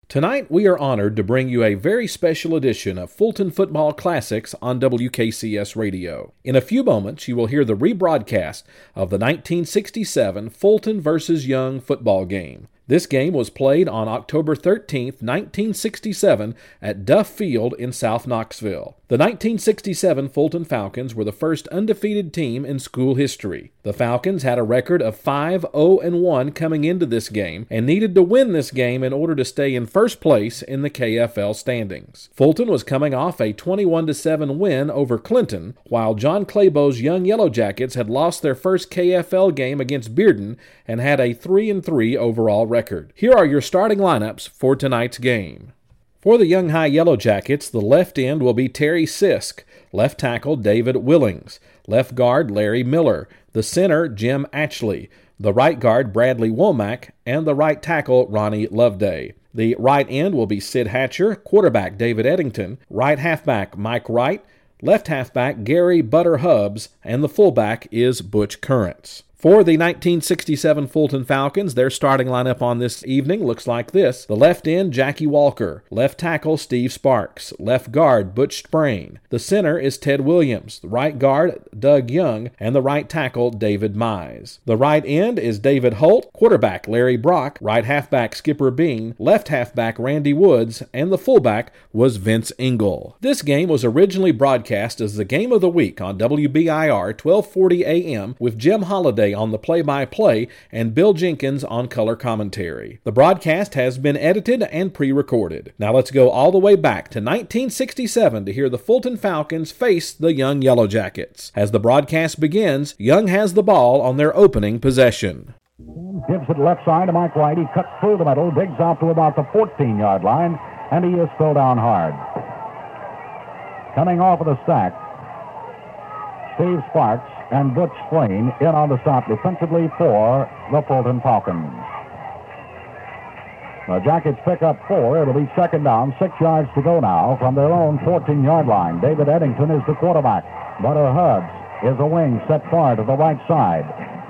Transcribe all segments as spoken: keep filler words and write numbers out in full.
Tonight, we are honored to bring you a very special edition of Fulton Football Classics on W K C S Radio. In a few moments, you will hear the rebroadcast of the nineteen sixty-seven Fulton versus Young football game. This game was played on October thirteenth, nineteen sixty-seven at Duff Field in South Knoxville. The nineteen sixty-seven Fulton Falcons were the first undefeated team in school history. The Falcons had a record of five oh and one coming into this game and needed to win this game in order to stay in first place in the K F L standings. Fulton was coming off a twenty-one to seven win over Clinton, while John Claybo's Young Yellow Jackets had lost their first K F L game against Bearden and had a three and three overall record. Here are your starting lineups for tonight's game. For the Young High Yellow Jackets, the left end will be Terry Sisk, left tackle David Willings, left guard Larry Miller, the center Jim Atchley, the right guard Bradley Womack, and the right tackle Ronnie Loveday. The right end will be Sid Hatcher, quarterback David Eddington, right halfback Mike Wright, left halfback Gary Butter Hubbs, and the fullback is Butch Currents. For the nineteen sixty-seven Fulton Falcons, their starting lineup on this evening looks like this. The left end, Jackie Walker. Left tackle, Steve Sparks. Left guard, Butch Sprain. The center is Ted Williams. The right guard, Doug Young. And the right tackle, David Mize. The right end is David Holt. Quarterback, Larry Brock. Right halfback, Skipper Bean. Left halfback, Randy Woods. And the fullback was Vince Engel. This game was originally broadcast as the Game of the Week on W B I R twelve forty A M with Jim Holliday on the play-by-play and Bill Jenkins on color commentary. The broadcast has been edited and pre-recorded. Now let's go all the way back to nineteen sixty-seven to hear the Fulton Falcons face the Young Yellow Jackets. As the broadcast begins, Young has the ball on their opening possession. Gives it left side to Mike Wright. He cuts through the middle, digs out to about the fourteen-yard line, and he is thrown down hard. Coming off of the stack, Steve Sparks and Butch Sprain in on the stop defensively for the Fulton Falcons. The Jackets pick up four. It'll be second down, six yards to go now from their own fourteen-yard line. David Eddington is the quarterback. Butter Hubbs is a wing set far to the right side.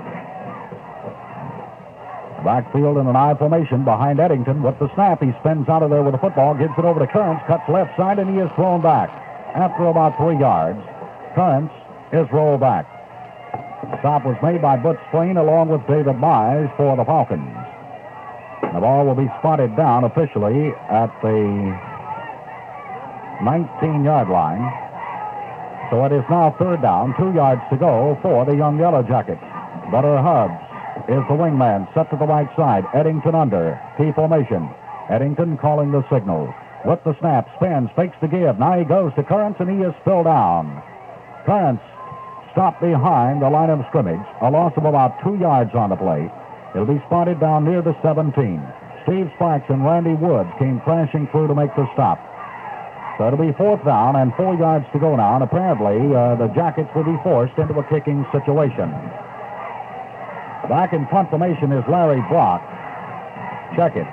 Backfield in an I formation behind Eddington with the snap. He spins out of there with the football, gives it over to Currents, cuts left side, and he is thrown back. After about three yards, Currents is rolled back. Stop was made by Butch Sprain along with David Mize for the Falcons. The ball will be spotted down officially at the nineteen-yard line. So it is now third down, two yards to go for the Young Yellow Jackets. Butter Hubbs is the wingman, set to the right side. Eddington under, T formation. Eddington calling the signal. With the snap, spins, fakes the give. Now he goes to Currents, and he is still down. Currents stopped behind the line of scrimmage, a loss of about two yards on the play. It'll be spotted down near the seventeen. Steve Sparks and Randy Woods came crashing through to make the stop. So it'll be fourth down and four yards to go now, and apparently uh, the Jackets will be forced into a kicking situation. Back in front formation is Larry Brock. Check it.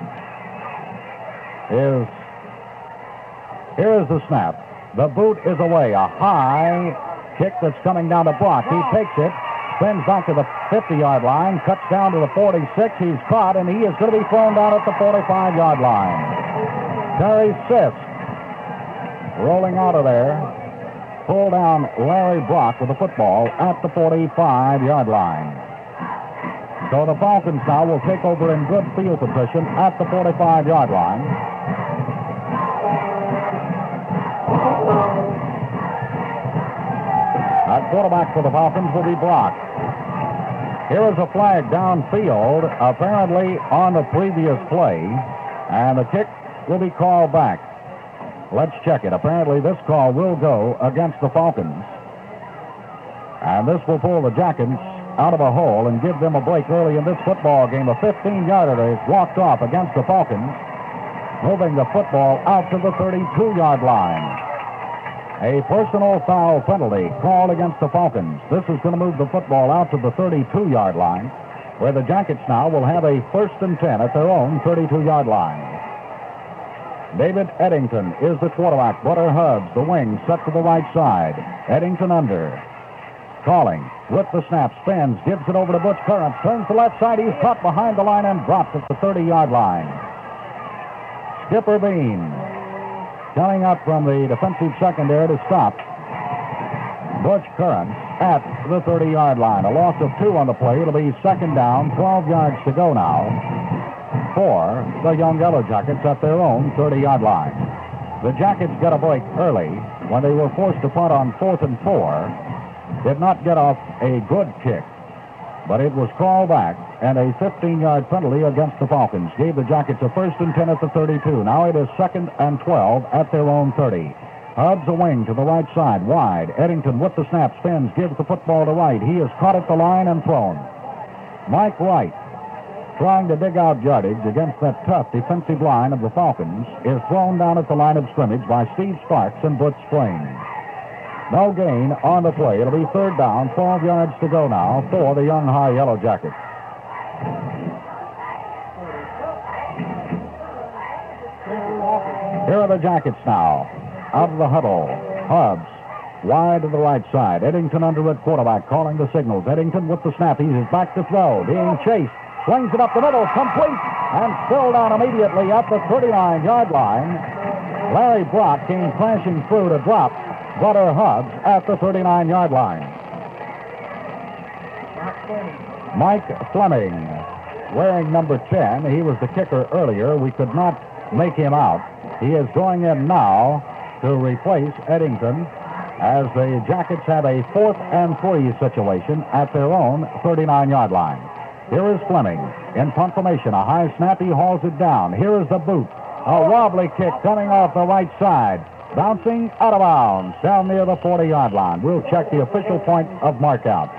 Is here is the snap. The boot is away. A high kick that's coming down to Brock. He takes it, spins back to the fifty-yard line, cuts down to the forty-six. He's caught, and he is going to be thrown down at the forty-five-yard line. Terry Sisk rolling out of there. Pull down Larry Brock with the football at the forty-five-yard line. So the Falcons now will take over in good field position at the forty-five-yard line. At quarterback for the Falcons will be Brock. Here is a flag downfield, apparently on the previous play, and the kick will be called back. Let's check it. Apparently this call will go against the Falcons, and this will pull the Jackets out of a hole and give them a break early in this football game. A fifteen-yarder is walked off against the Falcons, moving the football out to the thirty-two-yard line. A personal foul penalty called against the Falcons. This is going to move the football out to the thirty-two-yard line, where the Jackets now will have a first and ten at their own thirty-two-yard line. David Eddington is the quarterback. Butter Hubbs, the wing, set to the right side. Eddington under. Calling with the snap, spins, gives it over to Butch Currents, turns to the left side. He's caught behind the line and dropped at the thirty-yard line. Skipper Bean coming up from the defensive secondary to stop Butch Curran at the thirty-yard line. A loss of two on the play. It'll be second down, twelve yards to go now for the Young Yellow Jackets at their own thirty-yard line. The Jackets got a break early when they were forced to punt on fourth and four. Did not get off a good kick, but it was called back, and a fifteen-yard penalty against the Falcons gave the Jackets a first and ten at the thirty-two. Now it is second and twelve at their own thirty. Hubbs a wing to the right side, wide. Eddington with the snap, spins, gives the football to Wright. He is caught at the line and thrown. Mike Wright, trying to dig out yardage against that tough defensive line of the Falcons, is thrown down at the line of scrimmage by Steve Sparks and Butch Swain. No gain on the play. It'll be third down, twelve yards to go now for the Young High Yellow Jackets. Here are the Jackets now. Out of the huddle. Hubbs wide to the right side. Eddington under at quarterback, calling the signals. Eddington with the snap. He's back to throw. Being chased. Slings it up the middle. Complete. And still down immediately at the thirty-nine-yard line. Larry Brock came crashing through to drop Butter Hubbs at the thirty-nine-yard line. Mike Fleming, wearing number ten. He was the kicker earlier. We could not make him out. He is going in now to replace Eddington as the Jackets have a fourth and three situation at their own thirty-nine-yard line. Here is Fleming in punt formation. A high snap. He hauls it down. Here is the boot. A wobbly kick coming off the right side. Bouncing out of bounds down near the forty-yard line. We'll check the official point of markout.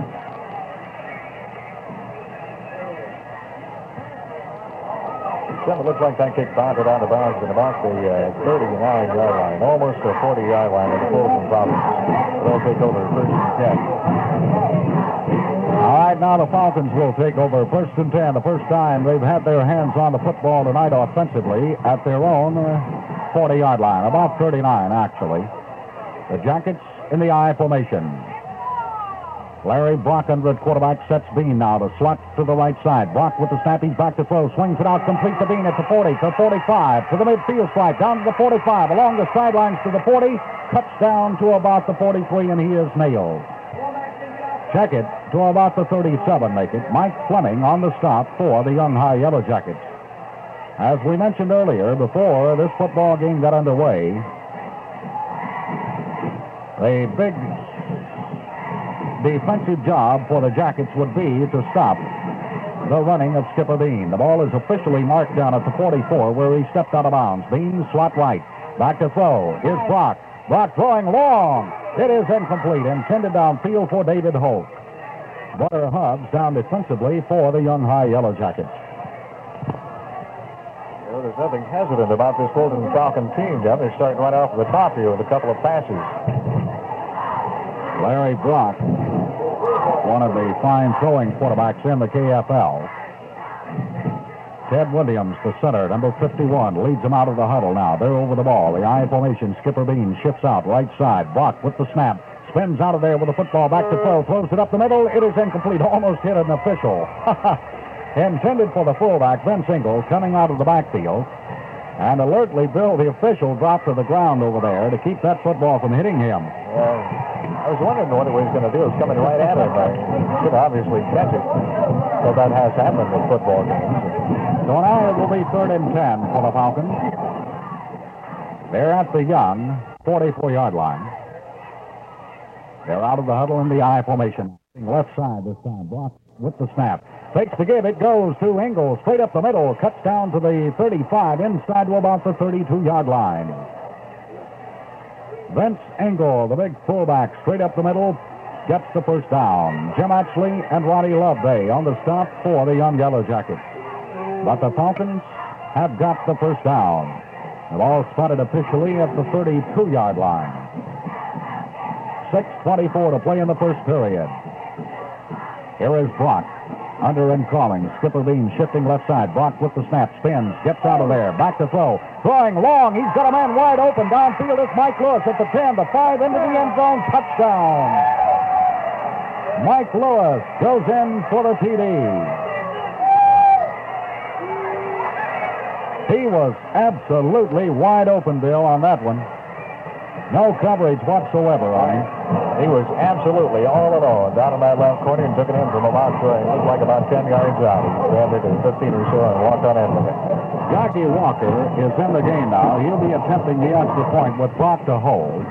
It looks like that kick bounded out of bounds at about the uh, thirty-nine-yard line, almost the forty-yard line of the Fulton Falcons. They'll take over first and ten. All right, now the Falcons will take over first and ten. The first time they've had their hands on the football tonight offensively at their own forty-yard line, about thirty-nine, actually. The Jackets in the I formation. Larry Brock under at quarterback sets Bean now to slot to the right side. Brock with the snap. He's back to throw. Swings it out complete to Bean at the forty, to forty-five, to the midfield stripe, down to the forty-five, along the sidelines to the forty, cuts down to about the forty-three, and he is nailed. Check it to about the thirty-seven, make it. Mike Fleming on the stop for the Young High Yellow Jackets. As we mentioned earlier, before this football game got underway, a big defensive job for the Jackets would be to stop the running of Skipper Bean. The ball is officially marked down at the forty-four where he stepped out of bounds. Bean slot right. Back to throw. Here's Brock. Brock throwing long. It is incomplete. Intended downfield for David Holt. Butter Hubbs down defensively for the Young High Yellow Jackets. Well, there's nothing hesitant about this Fulton Falcon team, Jeff. They're starting right off the top here with a couple of passes. Larry Brock, one of the fine throwing quarterbacks in the K F L. Ted Williams, the center, number fifty-one, leads them out of the huddle now. They're over the ball. The I formation. Skipper Bean shifts out right side. Brock with the snap. Spins out of there with the football back to throw. Throws it up the middle. It is incomplete. Almost hit an official. Intended for the fullback, Vince Ingalls, coming out of the backfield. And alertly, Bill, the official, dropped to the ground over there to keep that football from hitting him. Well, I was wondering what he was going to do. It's coming right at him. I should obviously catch it. So that has happened in football games. So now it will be third and ten for the Falcons. They're at the Young forty-four-yard line. They're out of the huddle in the I formation. Left side this time. Brock with the snap. Takes the give. It goes to Ingalls. Straight up the middle. Cuts down to the thirty-five. Inside to about the thirty-two-yard line. Vince Ingalls, the big fullback, straight up the middle, gets the first down. Jim Atchley and Ronnie Loveday on the stop for the Young Yellow Jackets. But the Falcons have got the first down. The ball spotted officially at the thirty-two-yard line. six twenty-four to play in the first period. Here is Brock. Under and calling. Skipper Bean shifting left side. Brock with the snap. Spins. Gets out of there. Back to throw. Throwing long. He's got a man wide open. Downfield is Mike Lewis at the ten. The five into the end zone. Touchdown. Mike Lewis goes in for the T D. He was absolutely wide open, Bill, on that one. No coverage whatsoever on him. He was absolutely all alone down in that left corner and took it in from about, uh, it looked like about ten yards out. He grabbed it to fifteen or so and walked on in with it. Jackie Walker is in the game now. He'll be attempting the extra point with Brock to hold.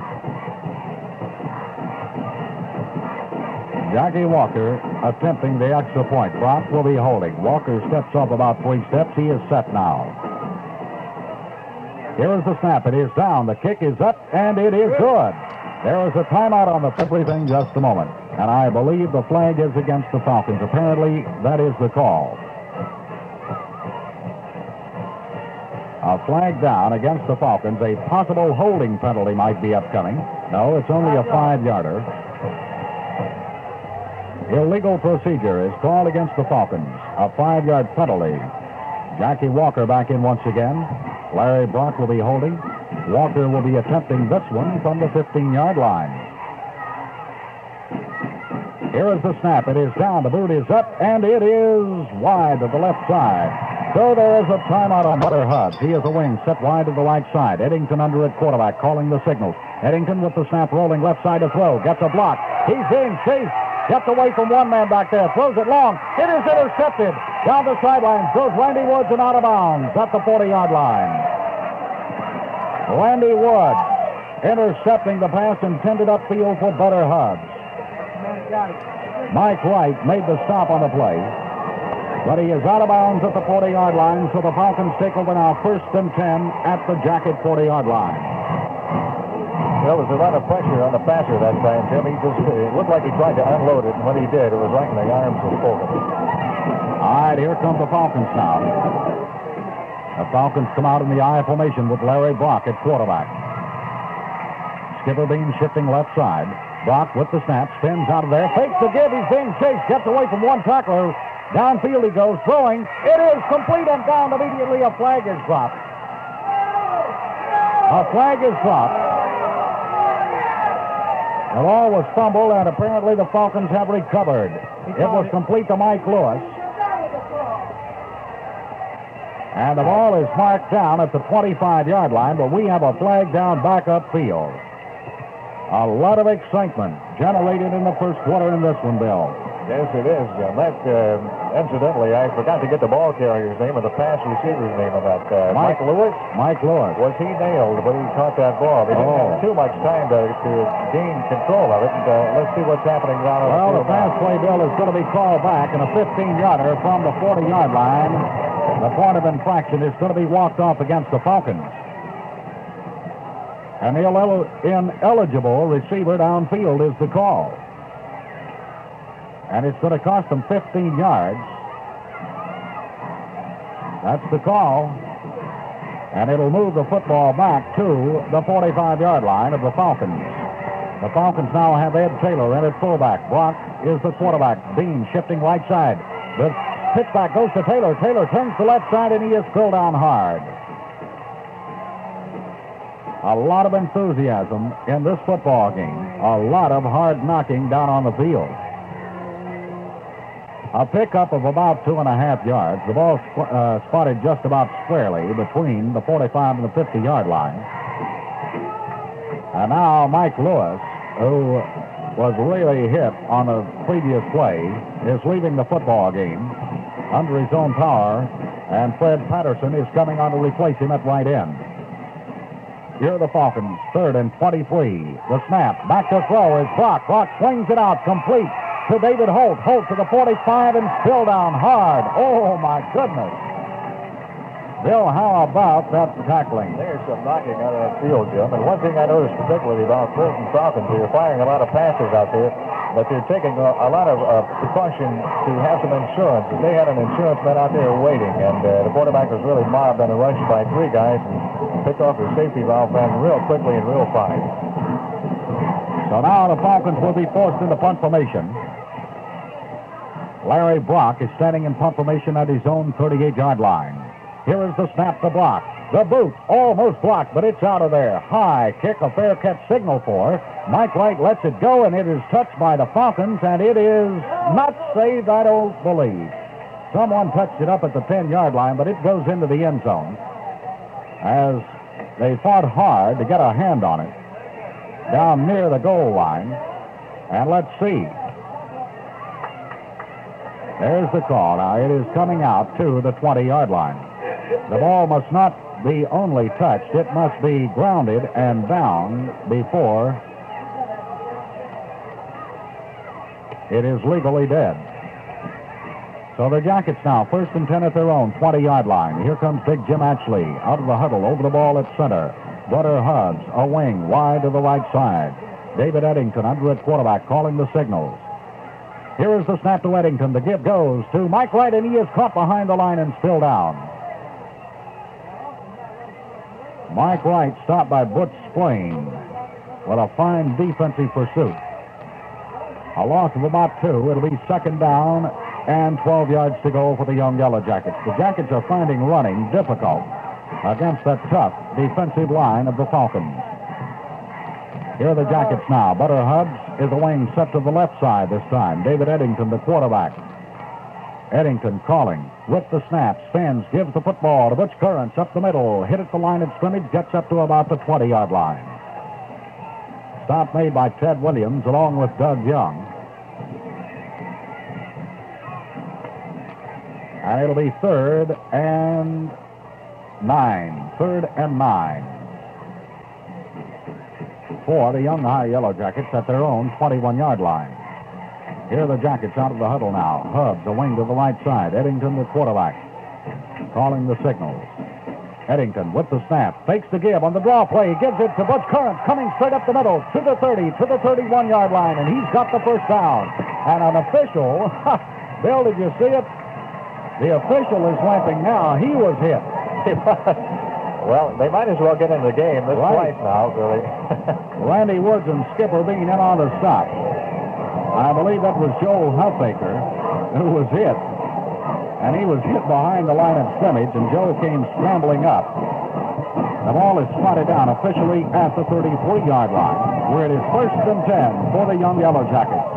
Jackie Walker attempting the extra point. Brock will be holding. Walker steps up about three steps. He is set now. Here is the snap. It is down. The kick is up, and it is good. There is a timeout on the everything just a moment. And I believe the flag is against the Falcons. Apparently, that is the call. A flag down against the Falcons. A possible holding penalty might be upcoming. No, it's only a five-yarder. Illegal procedure is called against the Falcons. A five-yard penalty. Jackie Walker back in once again. Larry Brock will be holding. Walker will be attempting this one from the fifteen-yard line. Here is the snap. It is down. The boot is up, and it is wide to the left side. So there is a timeout on Butter Hubs. He is a wing set wide to the right side. Eddington under at quarterback calling the signals. Eddington with the snap rolling left side to throw. Gets a block. He's being chased. Gets away from one man back there. Throws it long. It is intercepted. Down the sideline goes Randy Woods and out of bounds at the forty-yard line. Randy Woods intercepting the pass intended upfield for Butter Hubs. Mike Wright made the stop on the play, but he is out of bounds at the forty-yard line, so the Falcons take over now first and ten at the Jacket forty-yard line. There was a lot of pressure on the passer that time, Jim. He just, it looked like he tried to unload it, and when he did, it was right in the arms of Fulton. All right, here come the Falcons now. The Falcons come out in the I formation with Larry Brock at quarterback. Skipper Bean shifting left side. Brock with the snap, spins out of there, fakes the give, he's being chased, gets away from one tackler. Downfield he goes, throwing. It is complete and down immediately. A flag is dropped. A flag is dropped. The ball was fumbled, and apparently the Falcons have recovered. It was complete to Mike Lewis. And the ball is marked down at the twenty-five-yard line, but we have a flag down back upfield. A lot of excitement generated in the first quarter in this one, Bill. Yes, it is, Jim. That, uh, incidentally, I forgot to get the ball carrier's name or the pass receiver's name of that. Uh, Mike, Mike Lewis? Mike Lewis. Was he nailed when he caught that ball? They didn't Oh. have too much time to, to gain control of it. And, uh, let's see what's happening down on Well, the the field pass now. play, Bill, is going to be called back, and a fifteen-yarder from the forty-yard line. The point of infraction is going to be walked off against the Falcons. An ille- ineligible receiver downfield is the call. And it's going to cost them fifteen yards. That's the call. And it'll move the football back to the forty-five-yard line of the Falcons. The Falcons now have Ed Taylor in at fullback. Brock is the quarterback. Bean shifting right side. The pitch back goes to Taylor. Taylor turns to left side, and he is thrown down hard. A lot of enthusiasm in this football game. A lot of hard knocking down on the field. A pickup of about two and a half yards. The ball squ- uh, spotted just about squarely between the forty-five and the fifty-yard line. And now Mike Lewis, who was really hit on the previous play, is leaving the football game under his own power, and Fred Patterson is coming on to replace him at right end. Here are the Falcons, third and twenty-three. The snap, back to throw is Brock. Brock swings it out, complete to David Holt. Holt to the forty-five and still down hard. Oh, my goodness. Bill, how about that tackling? There's some knocking out of that field, Jim. And one thing I noticed particularly about Fulton Falcons, they're firing a lot of passes out there, but they're taking a, a lot of uh, precaution to have some insurance. They had an insurance man out there waiting, and uh, the quarterback was really mobbed on a rush by three guys and picked off his safety valve man real quickly and real fine. So now the Falcons will be forced into punt formation. Larry Brock is standing in punt formation at his own thirty-eight-yard line. Here is the snap to Brock. The boot almost blocked, but it's out of there. High kick, a fair catch signal for. Mike Wright lets it go, and it is touched by the Falcons, and it is not saved, I don't believe. Someone touched it up at the ten-yard line, but it goes into the end zone. as they fought hard to get a hand on it down near the goal line. And let's see. There's the call. Now it is coming out to the twenty-yard line. The ball must not be only touched. It must be grounded and down before it is legally dead. So the Jackets now first and ten at their own twenty-yard line. Here comes Big Jim Atchley out of the huddle over the ball at center. Butter Hubbs, a wing wide to the right side. David Eddington under at quarterback calling the signals. Here is the snap to Eddington. The give goes to Mike Wright, and he is caught behind the line and still down. Mike Wright stopped by Butch Splain with a fine defensive pursuit. A loss of about two. It'll be second down and twelve yards to go for the Young Yellow Jackets. The Jackets are finding running difficult against that tough defensive line of the Falcons. Here are the Jackets now. Butter Hubbs is a wing set to the left side this time. David Eddington, the quarterback. Eddington calling with the snap, spins, gives the football to Butch Currents up the middle, hit at the line of scrimmage, gets up to about the twenty-yard line. Stop made by Ted Williams along with Doug Young. And it'll be third and nine. Third and nine for the Young High Yellow Jackets at their own twenty-one-yard line. Here are the Jackets out of the huddle now. Hubbs, a wing to the right side. Eddington, the quarterback, calling the signals. Eddington with the snap, fakes the give on the draw play, gives it to Butch Currents, coming straight up the middle to the thirty, to the thirty-one-yard line, and he's got the first down. And an official, Bill, did you see it? The official is limping now. He was hit. Well, they might as well get in the game this Right. twice now, really. Randy Woods and Skipper Bean in on the stop. I believe that was Joel Huffaker who was hit. And he was hit behind the line of scrimmage, and Joe came scrambling up. The ball is spotted down officially at the thirty-three-yard line, where it is first and ten for the Young Yellow Jackets.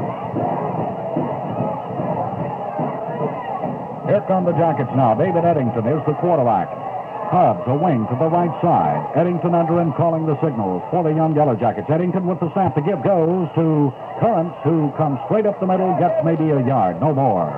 Here come the Jackets now. David Eddington is the quarterback. Hubbs, a wing to the right side. Eddington under him calling the signals for the Young Yellow Jackets. Eddington with the snap. The give goes to Currents, who comes straight up the middle, gets maybe a yard, no more.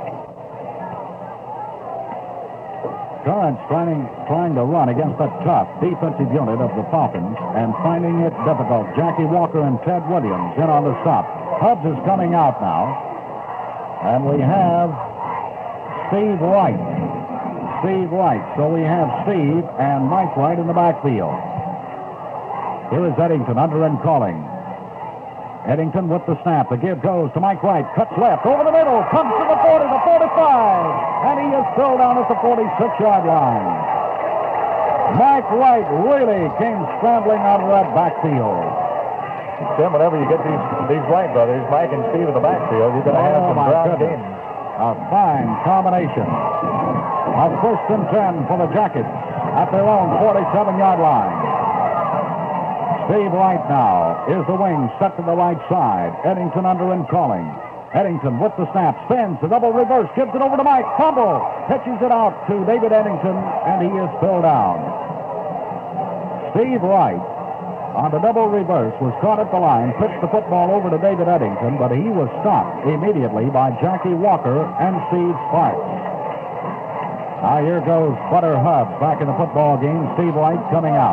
Currents trying, trying to run against that tough defensive unit of the Falcons and finding it difficult. Jackie Walker and Ted Williams in on the stop. Hubbs is coming out now. And we have Steve Wright. Steve Wright. So we have Steve and Mike Wright in the backfield. Here is Eddington under and calling. Eddington with the snap. The give goes to Mike Wright. Cuts left over the middle. Comes to the forty, the forty-five. And he is still down at the forty-six-yard line. Mike Wright really came scrambling out of that backfield. Tim, whenever you get these these Wright brothers, Mike and Steve in the backfield, you're going to have Oh, some my ground goodness. games. A fine combination of first and ten for the Jackets at their own forty-seven-yard line. Steve Wright now is the wing set to the right side. Eddington under and calling. Eddington with the snap, spins, the double reverse, gives it over to Mike. Fumble, pitches it out to David Eddington, and he is still down. Steve Wright on the double reverse was caught at the line, pitched the football over to David Eddington, but he was stopped immediately by Jackie Walker and Steve Sparks. Now here goes Butter Hubbs back in the football game. Steve Wright coming out.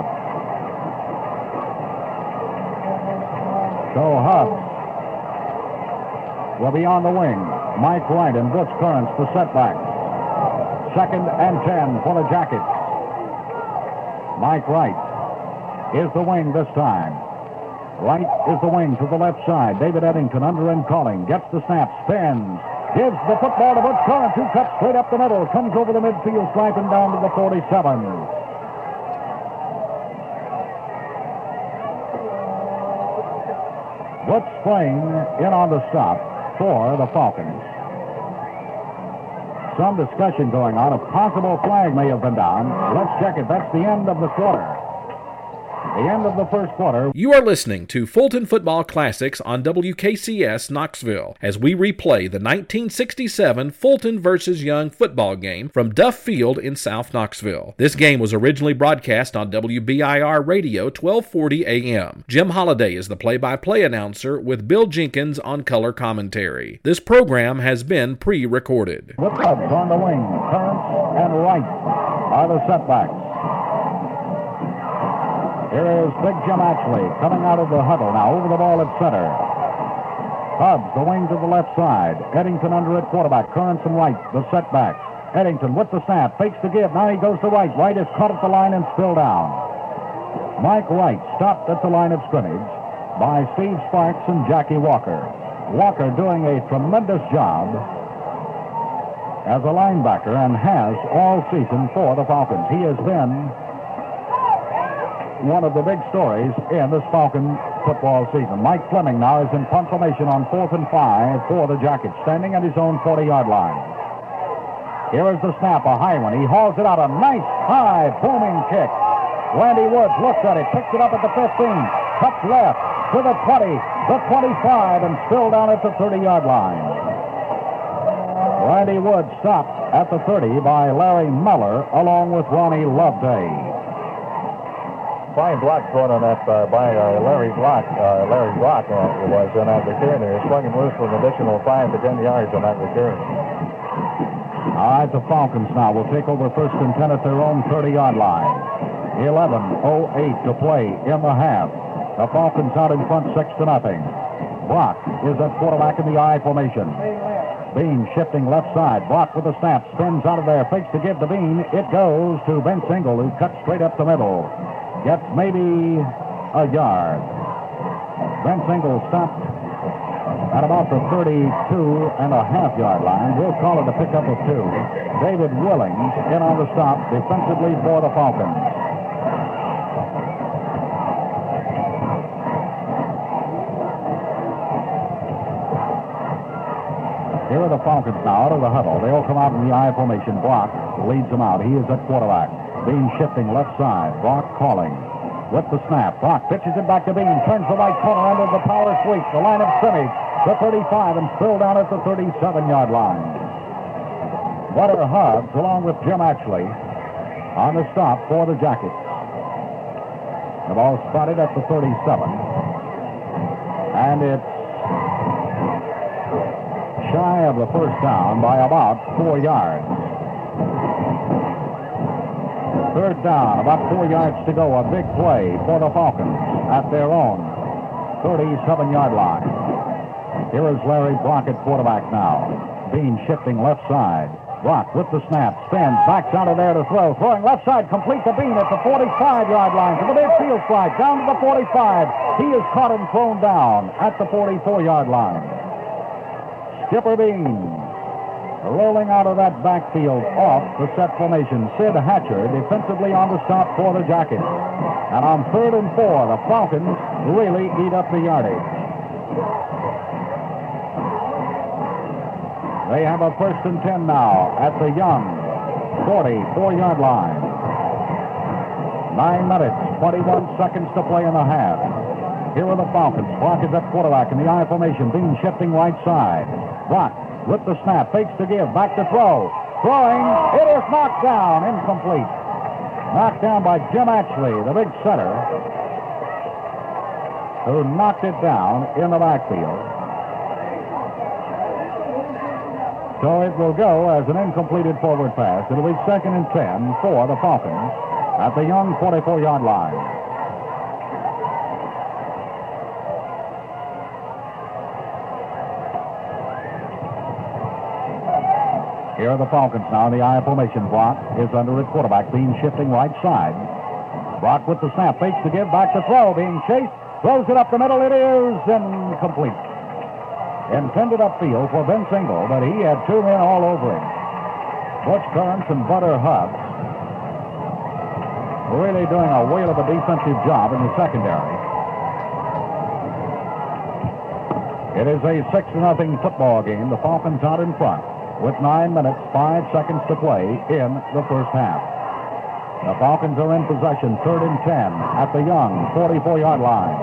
So Hubbs will be on the wing. Mike Wright and Butch Currents the setback. Second and ten for the Jackets. Mike Wright is the wing this time. Wright is the wing to the left side. David Eddington under and calling. Gets the snap, spins, gives the football to Butch Currents, who cuts straight up the middle, comes over the midfield stripe and down to the forty-seven. Butch Splain in on the stop for the Falcons. Some discussion going on. A possible flag may have been down. Let's check it. That's the end of the quarter. The end of the first quarter. You are listening to Fulton Football Classics on W K C S Knoxville as we replay the nineteen sixty-seven Fulton versus Young football game from Duff Field in South Knoxville. This game was originally broadcast on W B I R Radio twelve forty A M. Jim Holliday is the play-by-play announcer with Bill Jenkins on color commentary. This program has been pre-recorded. With Cubs on the wing, Currents and Wright are the setbacks. Here is Big Jim Ashley coming out of the huddle now over the ball at center. Hubbs, the wing to the left side. Eddington under at quarterback. Currents and Wright, the setbacks. Eddington with the snap, fakes the give. Now he goes to Wright. Wright is caught at the line and spilled down. Mike Wright stopped at the line of scrimmage by Steve Sparks and Jackie Walker. Walker doing a tremendous job as a linebacker and has all season for the Falcons. He has been one of the big stories in this Falcon football season. Mike Fleming now is in punt formation on fourth and five for the Jackets, standing at his own forty-yard line. Here is the snap, a high one. He hauls it out, a nice, high, booming kick. Randy Woods looks at it, picks it up at the fifteen, cuts left to the twenty, the twenty-five, and still down at the thirty-yard line. Randy Woods stopped at the thirty by Larry Muller along with Ronnie Loveday. Fine block thrown on that uh, by uh, Larry Block. Uh, Larry Block uh, it was on that return there. He swung him loose for an additional five to ten yards on that return. All right, the Falcons now will take over first and ten at their own thirty-yard line. eleven oh eight to play in the half. The Falcons out in front six to nothing. Block is at quarterback in the I formation. Bean shifting left side. Block with a snap. Spins out of there. Fakes to give to Bean. It goes to Vince Ingle, who cuts straight up the middle. Gets maybe a yard. Vince Ingle stopped at about the thirty-two and a half yard line. We'll call it a pickup of two. David Willings in on the stop defensively for the Falcons. Here are the Falcons now out of the huddle. They'll come out in the I formation. Block leads them out. He is at quarterback. Bean shifting left side. Brock calling with the snap. Brock pitches it back to Bean. Turns the right corner under the power sweep. The line of scrimmage. The thirty-five and still down at the thirty-seven-yard line. Butter Hubbs along with Jim Ashley on the stop for the Jackets. The ball spotted at the thirty-seven. And it's shy of the first down by about four yards. Third down, about four yards to go. A big play for the Falcons at their own thirty-seven-yard line. Here is Larry Block at quarterback now. Bean shifting left side. Block with the snap. Spins, backs out of there to throw. Throwing left side, complete to Bean at the forty-five-yard line. To the midfield slide, down to the forty-five. He is caught and thrown down at the forty-four-yard line. Skipper Bean rolling out of that backfield off the set formation. Sid Hatcher defensively on the stop for the Jackets. And on third and four, the Falcons really eat up the yardage. They have a first and ten now at the Young forty-four-yard line. Nine minutes, twenty-one seconds to play in the half. Here are the Falcons. Block is at quarterback in the I formation. Bean shifting right side. Block with the snap, fakes to give, back to throw. Throwing, it is knocked down, incomplete. Knocked down by Jim Ashley, the big center, who knocked it down in the backfield. So it will go as an incompleted forward pass. It'll be second and ten for the Falcons at the Young forty-four-yard line. Here are the Falcons now. The I formation. Block is under at quarterback. Bean shifting right side. Block with the snap. Fakes to give. Back to throw. Being chased. Throws it up the middle. It is incomplete. Intended upfield for Vince Ingle, but he had two men all over him. Butch Currents and Butter Hubbs really doing a whale of a defensive job in the secondary. It is a six to nothing football game. The Falcons out in front with nine minutes, five seconds to play in the first half. The Falcons are in possession, third and ten at the Young forty-four-yard line.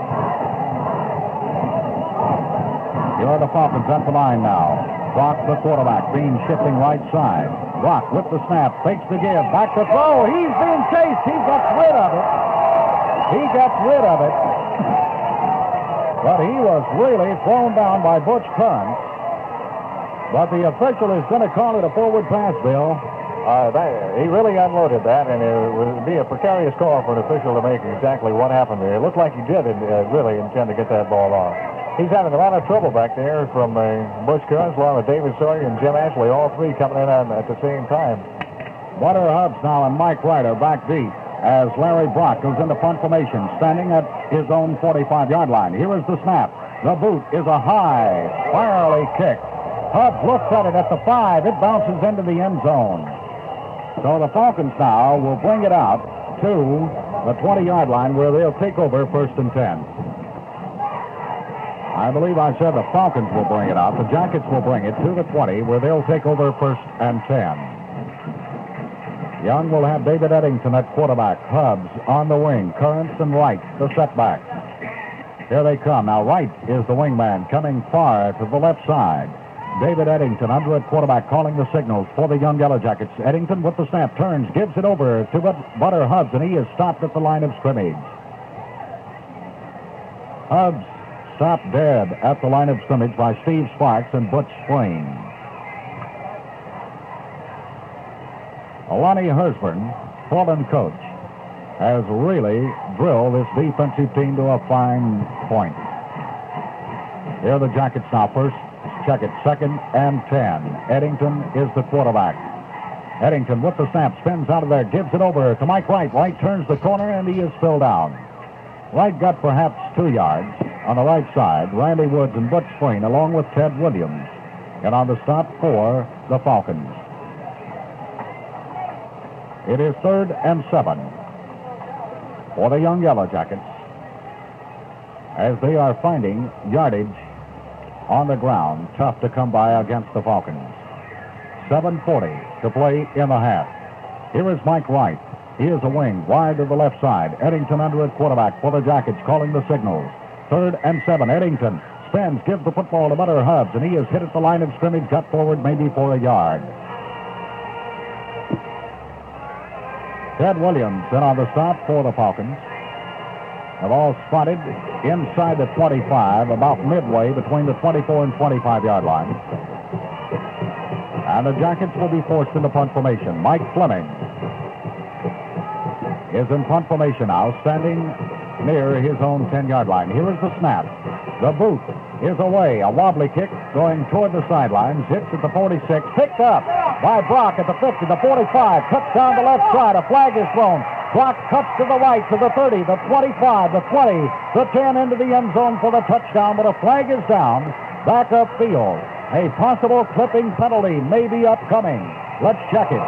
Here are the Falcons at the line now. Brock, the quarterback, being shifting right side. Brock with the snap, fakes the give, back to throw. He's being chased. He gets rid of it. He gets rid of it. But he was really thrown down by Butch Kearns. But the official is going to call it a forward pass, Bill. Uh, that, he really unloaded that, and it would be a precarious call for an official to make exactly what happened there. It looked like he did uh, really intend to get that ball off. He's having a lot of trouble back there from uh, Butch Kearns, along with David Sawyer and Jim Ashley, all three coming in on, at the same time. Butter Hubbs now and Mike Ryder back deep as Larry Brock goes into punt formation, standing at his own forty-five-yard line. Here is the snap. The boot is a high, fiery kick. Hubbs looks at it at the five. It bounces into the end zone. So the Falcons now will bring it out to the twenty-yard line where they'll take over first and ten. I believe I said the Falcons will bring it out. The Jackets will bring it to the twenty where they'll take over first and ten. Young will have David Eddington at quarterback. Hubbs on the wing. Currents and Wright, the setback. Here they come. Now Wright is the wingman coming far to the left side. David Eddington under at quarterback calling the signals for the Young Yellow Jackets. Eddington with the snap turns, gives it over to Butter Hubbs, and he is stopped at the line of scrimmage. Hubbs stopped dead at the line of scrimmage by Steve Sparks and Butch Swain. Lonnie Hersburn, Fulton coach, has really drilled this defensive team to a fine point. Here are the Jackets now first. Check it, second and ten. Eddington is the quarterback. Eddington with the snap, spins out of there, gives it over to Mike Wright. Wright turns the corner, and he is still down. Wright got perhaps two yards on the right side. Randy Woods and Butch Swain, along with Ted Williams, and on the stop for the Falcons. It is third and seven for the Young Yellow Jackets as they are finding yardage on the ground. Tough to come by against the Falcons. seven forty to play in the half. Here is Mike Wright. He is a wing, wide to the left side. Eddington under at quarterback for the Jackets, calling the signals. Third and seven. Eddington spins, gives the football to Butter Hubbs, and he is hit at the line of scrimmage, got forward maybe for a yard. Ted Williams in on the stop for the Falcons. The ball spotted inside the twenty-five, about midway between the twenty-four and twenty-five-yard line. And the Jackets will be forced into punt formation. Mike Fleming is in punt formation now, standing near his own ten-yard line. Here is the snap. The boot is away. A wobbly kick going toward the sidelines. Hits at the forty-six. Picked up by Brock at the fifty, the forty-five. Cuts down the left side. A flag is thrown. Brock cuts to the right to the thirty, the twenty-five, the twenty, the ten into the end zone for the touchdown, but a flag is down. Back upfield. A possible clipping penalty may be upcoming. Let's check it.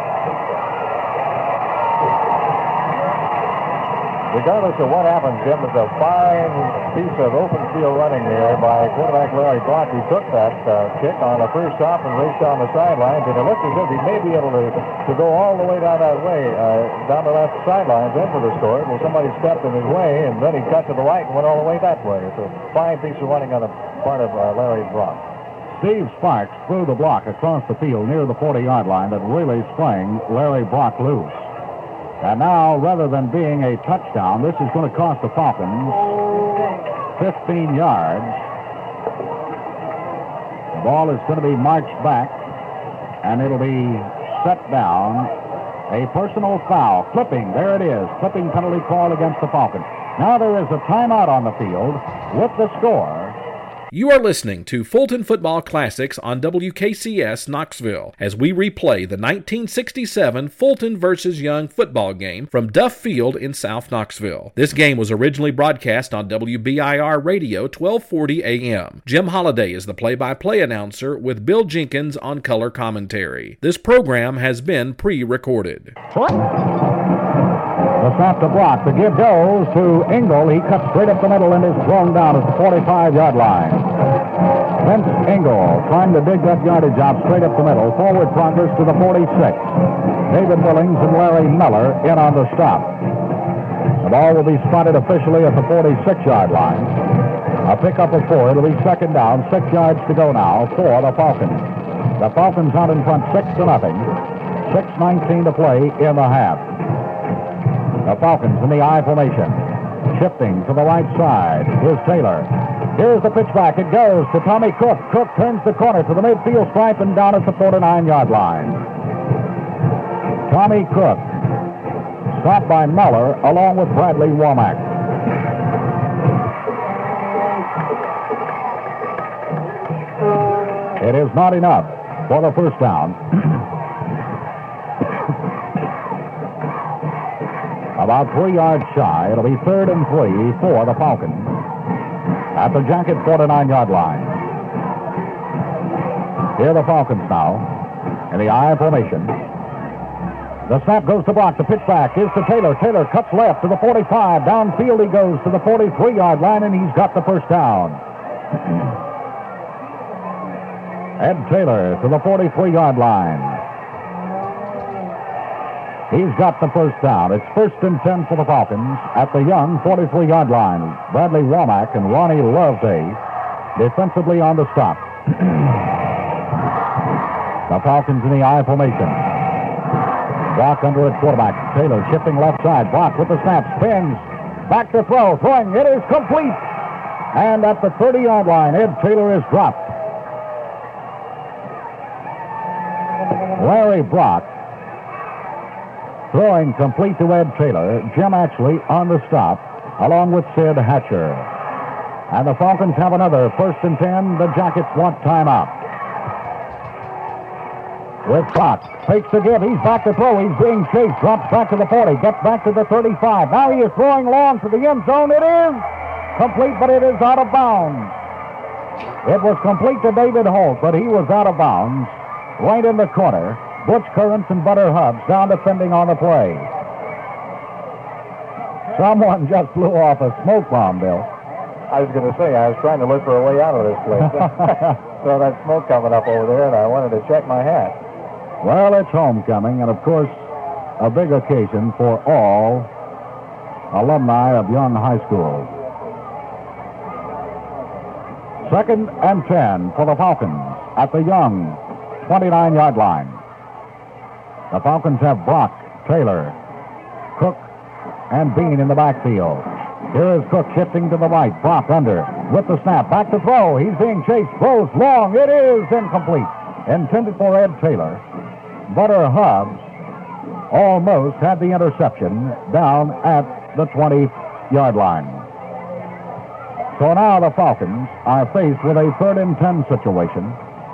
Regardless of what happens, Jim, it's a fine piece of open field running there by quarterback Larry Brock. He took that uh, kick on the first stop and raced down the sidelines, and it looked as if he may be able to, to go all the way down that way, uh, down the left sidelines into the store. Well, somebody stepped in his way, and then he cut to the right and went all the way that way. It's a fine piece of running on the part of uh, Larry Brock. Steve Sparks threw the block across the field near the forty-yard line that really sprang Larry Brock loose. And now, rather than being a touchdown, this is going to cost the Falcons fifteen yards. The ball is going to be marched back, and it'll be set down. A personal foul. Clipping. There it is. Clipping penalty call against the Falcons. Now there is a timeout on the field with the score. You are listening to Fulton Football Classics on W K C S Knoxville as we replay the nineteen sixty-seven Fulton versus Young football game from Duff Field in South Knoxville. This game was originally broadcast on W B I R Radio twelve forty A M. Jim Holliday is the play-by-play announcer with Bill Jenkins on color commentary. This program has been pre-recorded. The The snap to Brock. The give goes to Engel. He cuts straight up the middle and is thrown down at the forty-five-yard line. Vince Engel trying to dig that yardage out straight up the middle. Forward progress to the forty-six. David Billings and Larry Miller in on the stop. The ball will be spotted officially at the forty-six-yard line. A pickup of four. It'll be second down. Six yards to go now for the Falcons. The Falcons out in front six to nothing. six nineteen to play in the half. The Falcons in the I formation. Shifting to the right side. Here's Taylor. Here's the pitch back. It goes to Tommy Cook. Cook turns the corner to the midfield stripe and down at the forty-nine-yard line. Tommy Cook. Stopped by Muller along with Bradley Womack. It is not enough for the first down. About three yards shy. It'll be third and three for the Falcons at the Jacket forty-nine-yard line. Here are the Falcons now in the I formation. The snap goes to Brock. The pitch back is to Taylor. Taylor cuts left to the forty-five. Downfield he goes to the forty-three-yard line, and he's got the first down. Ed Taylor to the forty-three-yard line. He's got the first down. It's first and ten for the Falcons at the young forty-three-yard line. Bradley Womack and Ronnie Loveday defensively on the stop. The Falcons in the I formation. Brock under at quarterback. Taylor shifting left side. Brock with the snap. Spins. Back to throw. Throwing. It is complete. And at the thirty-yard line, Ed Taylor is dropped. Larry Brock throwing complete to Ed Taylor. Jim Ashley on the stop, along with Sid Hatcher. And the Falcons have another first and ten. The Jackets want timeout. With Brock, fakes the give. He's back to throw. He's being chased. Drops back to the forty. Gets back to the thirty-five. Now he is throwing long to the end zone. It is complete, but it is out of bounds. It was complete to David Holt, but he was out of bounds. Right in the corner. Butch Currents and Butter Hubbs down defending on the play. Someone just blew off a smoke bomb, Bill. I was going to say, I was trying to look for a way out of this place. So that smoke coming up over there, and I wanted to check my hat. Well, it's homecoming, and of course, a big occasion for all alumni of Young High School. Second and ten for the Falcons at the Young twenty-nine-yard line. The Falcons have Brock, Taylor, Cook, and Bean in the backfield. Here is Cook shifting to the right. Brock under with the snap. Back to throw. He's being chased. Throws long. It is incomplete. Intended for Ed Taylor. Butter Hubbs almost had the interception down at the twenty-yard line. So now the Falcons are faced with a third and ten situation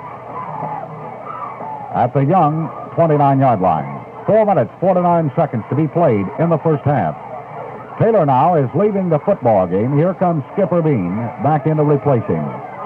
at the Young twenty-nine-yard line. Four minutes, forty-nine seconds to be played in the first half. Taylor now is leaving the football game. Here comes Skipper Bean back in to replace him.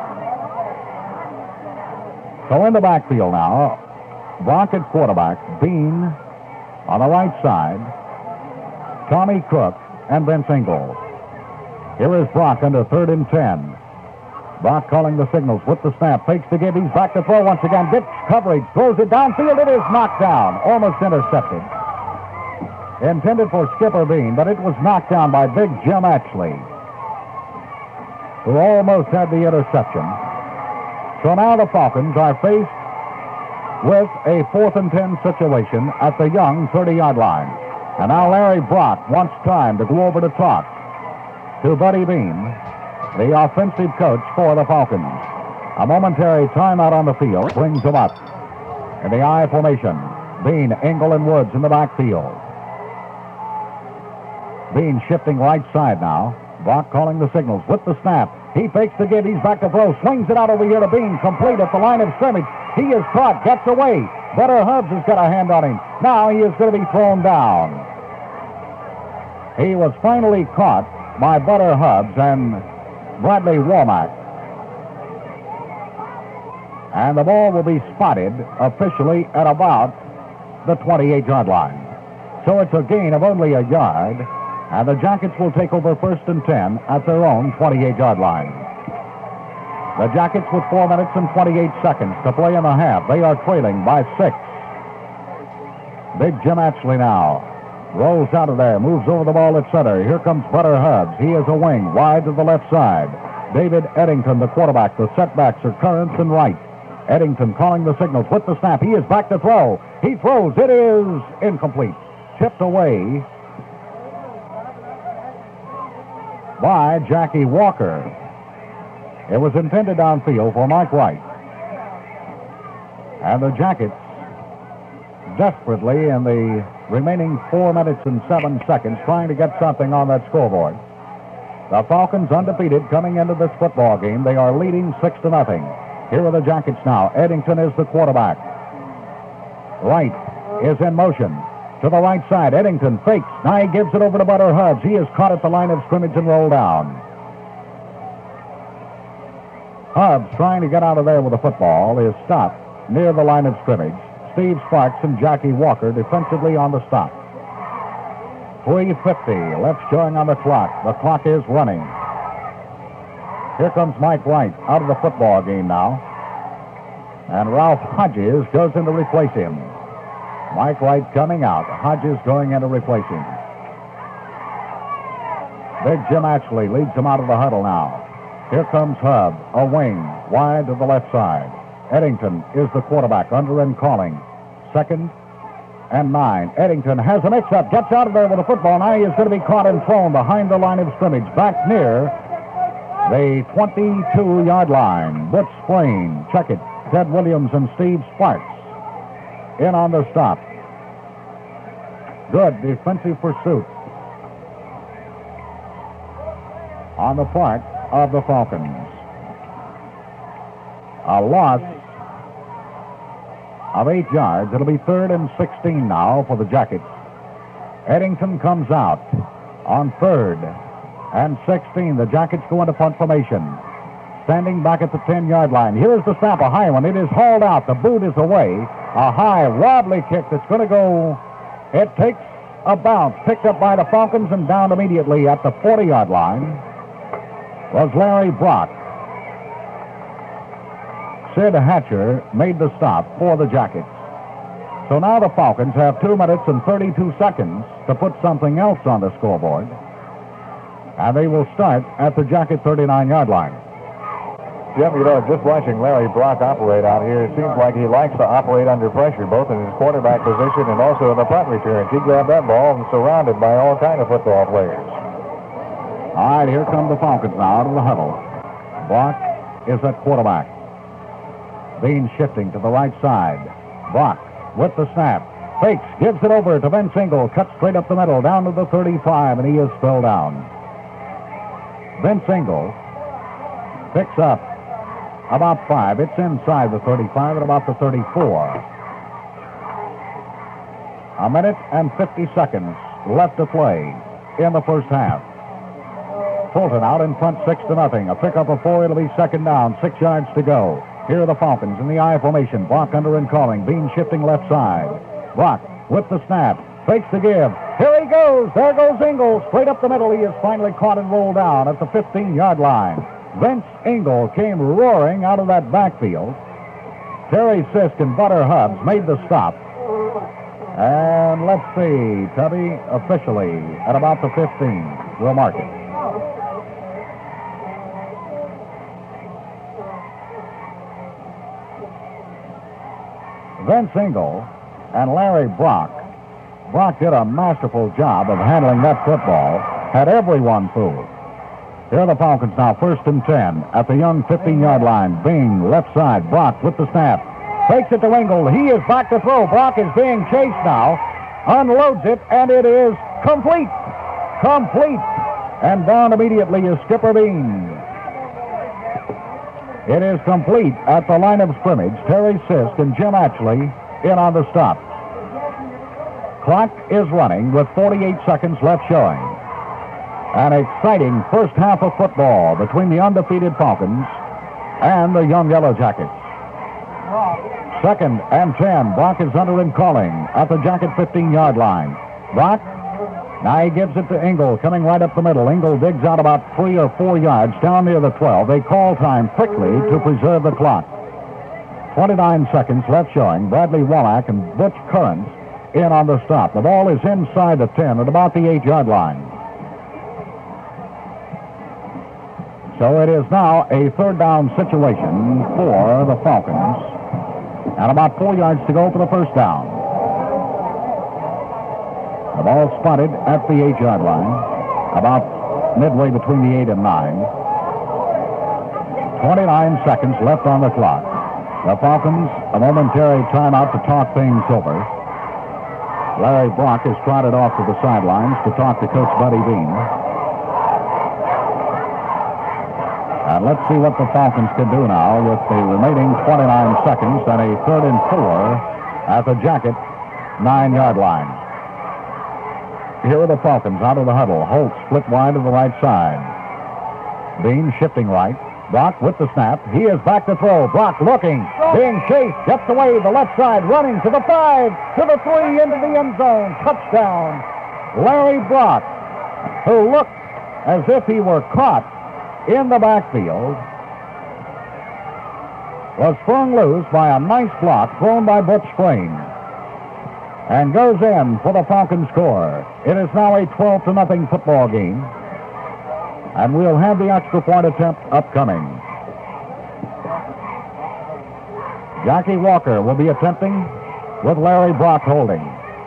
So in the backfield now, Brock at quarterback, Bean on the right side, Tommy Cook, and Vince Engel. Here is Brock under third and ten. Brock calling the signals with the snap. Fakes the give. He's back to throw once again. Gets coverage. Throws it downfield. It is knocked down. Almost intercepted. Intended for Skipper Bean, but it was knocked down by big Jim Ashley, who almost had the interception. So now the Falcons are faced with a fourth and ten situation at the Young thirty-yard line. And now Larry Brock wants time to go over to talk to Buddy Bean, the offensive coach for the Falcons. A momentary timeout on the field brings them up. In the I formation, Bean, Engel, and Woods in the backfield. Bean shifting right side now. Brock calling the signals with the snap. He fakes the give. He's back to throw. Swings it out over here to Bean. Complete at the line of scrimmage. He is caught. Gets away. Butter Hubbs has got a hand on him. Now he is going to be thrown down. He was finally caught by Butter Hubbs and Bradley Womack. And the ball will be spotted officially at about the twenty-eight-yard line. So it's a gain of only a yard, and the Jackets will take over first and ten at their own twenty-eight-yard line. The Jackets with four minutes and twenty-eight seconds to play in the half. They are trailing by six. Big Jim Atchley now rolls out of there, moves over the ball at center. Here comes Butter Hubbs. He is a wing, wide to the left side. David Eddington, the quarterback. The setbacks are Currents and Wright. Eddington calling the signals with the snap. He is back to throw. He throws. It is incomplete. Tipped away by Jackie Walker. It was intended downfield for Mike Wright. And the Jackets desperately in the remaining four minutes and seven seconds trying to get something on that scoreboard. The Falcons undefeated coming into this football game. They are leading six to nothing. Here are the Jackets now. Eddington is the quarterback. Wright is in motion. To the right side, Eddington fakes. Now he gives it over to Butter Hubbs. He is caught at the line of scrimmage and rolled down. Hubbs, trying to get out of there with the football, is stopped near the line of scrimmage. Steve Sparks and Jackie Walker defensively on the stop. three fifty left showing on the clock. The clock is running. Here comes Mike Wright out of the football game now. And Ralph Hodges goes in to replace him. Mike Wright coming out. Hodges going in to replace him. Big Jim Atchley leads him out of the huddle now. Here comes Hub, a wing, wide to the left side. Eddington is the quarterback, under and calling. Second and nine. Eddington has a mix-up, gets out of there with the football. Now he is going to be caught and thrown behind the line of scrimmage, back near the twenty-two-yard line. Butch Splain, check it, Ted Williams and Steve Sparks in on the stop. Good defensive pursuit on the part of the Falcons. A loss of eight yards. It'll be third and sixteen now for the Jackets. Eddington comes out on third and sixteen. The Jackets go into punt formation. Standing back at the ten-yard line. Here's the snap, a high one. It is hauled out. The boot is away. A high, wobbly kick that's going to go. It takes a bounce. Picked up by the Falcons and down immediately at the forty-yard line was Larry Brock. Sid Hatcher made the stop for the Jackets. So now the Falcons have two minutes and thirty-two seconds to put something else on the scoreboard. And they will start at the Jacket thirty-nine-yard line. Jim, you know, just watching Larry Brock operate out here, it seems like he likes to operate under pressure, both in his quarterback position and also in the punt returns. He grabbed that ball and surrounded by all kind of football players. All right, here come the Falcons now out of the huddle. Brock is at quarterback. Bean shifting to the right side. Brock with the snap. Fakes, gives it over to Vince Ingle. Cuts straight up the middle, down to the thirty-five, and he is spilled down. Vince Ingle picks up about five. It's inside the thirty-five at about the thirty-four. A minute and fifty seconds left to play in the first half. Fulton out in front, six to nothing. A pickup of four. It'll be second down. Six yards to go. Here are the Falcons in the I formation. Brock under and calling. Bean shifting left side. Brock with the snap. Fakes the give. Here he goes. There goes Ingle. Straight up the middle. He is finally caught and rolled down at the fifteen-yard line. Vince Ingle came roaring out of that backfield. Terry Sisk and Butter Hubbs made the stop. And let's see, Tubby, officially at about the fifteen. We'll mark it. Vince Ingle and Larry Brock. Brock did a masterful job of handling that football. Had everyone fooled. Here are the Falcons now, first and ten at the young fifteen-yard line. Bing, left side. Brock with the snap. Takes it to Ingle. He is back to throw. Brock is being chased now. Unloads it, and it is complete. Complete. And down immediately is Skipper Bean. It is complete at the line of scrimmage. Terry Sisk and Jim Atchley in on the stop. Clock is running with forty-eight seconds left showing. An exciting first half of football between the undefeated Falcons and the young Yellow Jackets. Second and ten. Brock is under and calling at the Jacket fifteen-yard line. Brock. Now he gives it to Engel, coming right up the middle. Engel digs out about three or four yards down near the twelve. They call time quickly to preserve the clock. twenty-nine seconds left showing. Bradley Wallach and Butch Currens in on the stop. The ball is inside the ten at about the eight-yard line. So it is now a third down situation for the Falcons. And about four yards to go for the first down. The ball spotted at the eight-yard line, about midway between the eight and nine. twenty-nine seconds left on the clock. The Falcons, a momentary timeout to talk things over. Larry Brock is trotted off to the sidelines to talk to Coach Buddy Bean. And let's see what the Falcons can do now with the remaining twenty-nine seconds and a third and four at the Jacket nine-yard line. Here are the Falcons out of the huddle. Holt split wide to the right side. Bean shifting right. Brock with the snap. He is back to throw. Brock looking, being chased, gets away the left side, running to the five, to the three, into the end zone. Touchdown. Larry Brock, who looked as if he were caught in the backfield, was sprung loose by a nice block thrown by Butch Sprain, and goes in for the Falcons score. It is now a twelve to nothing football game, and we'll have the extra point attempt upcoming. Jackie Walker will be attempting with Larry Brock holding.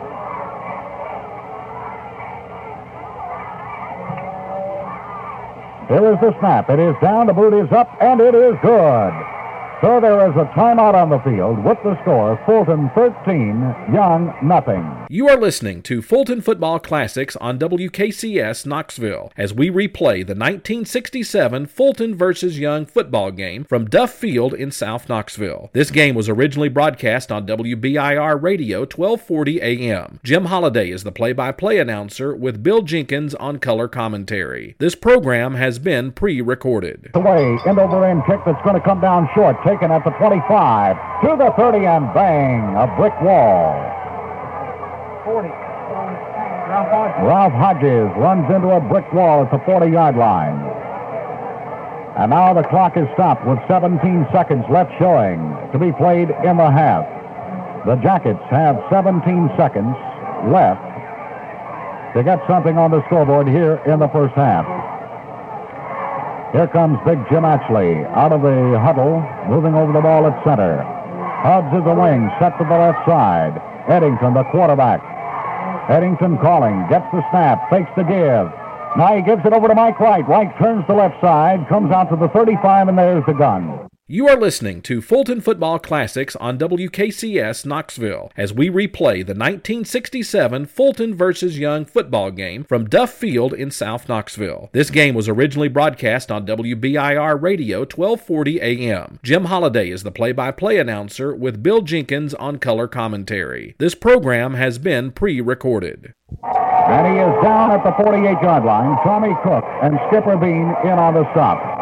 Here is the snap. It is down, the boot is up, and it is good. So there is a timeout on the field with the score, Fulton thirteen, Young nothing. You are listening to Fulton Football Classics on W K C S Knoxville as we replay the nineteen sixty-seven Fulton versus Young football game from Duff Field in South Knoxville. This game was originally broadcast on W B I R Radio twelve forty A M. Jim Holliday is the play-by-play announcer with Bill Jenkins on color commentary. This program has been pre-recorded. Away, end over end kick that's going to come down short. Taken at the twenty-five, to the thirty, and bang, a brick wall. forty. Ralph Hodges. Ralph Hodges runs into a brick wall at the forty-yard line. And now the clock is stopped with seventeen seconds left showing to be played in the half. The Jackets have seventeen seconds left to get something on the scoreboard here in the first half. Here comes Big Jim Atchley out of the huddle, moving over the ball at center. Hubbs is a wing, set to the left side. Eddington, the quarterback. Eddington calling, gets the snap, fakes the give. Now he gives it over to Mike Wright. Wright turns to the left side, comes out to the thirty-five, and there's the gun. You are listening to Fulton Football Classics on W K C S Knoxville as we replay the nineteen sixty-seven Fulton versus Young football game from Duff Field in South Knoxville. This game was originally broadcast on W B I R Radio twelve forty A M. Jim Holliday is the play-by-play announcer with Bill Jenkins on color commentary. This program has been pre-recorded. And he is down at the forty-eight-yard line. Tommy Cook and Skipper Bean in on the stop.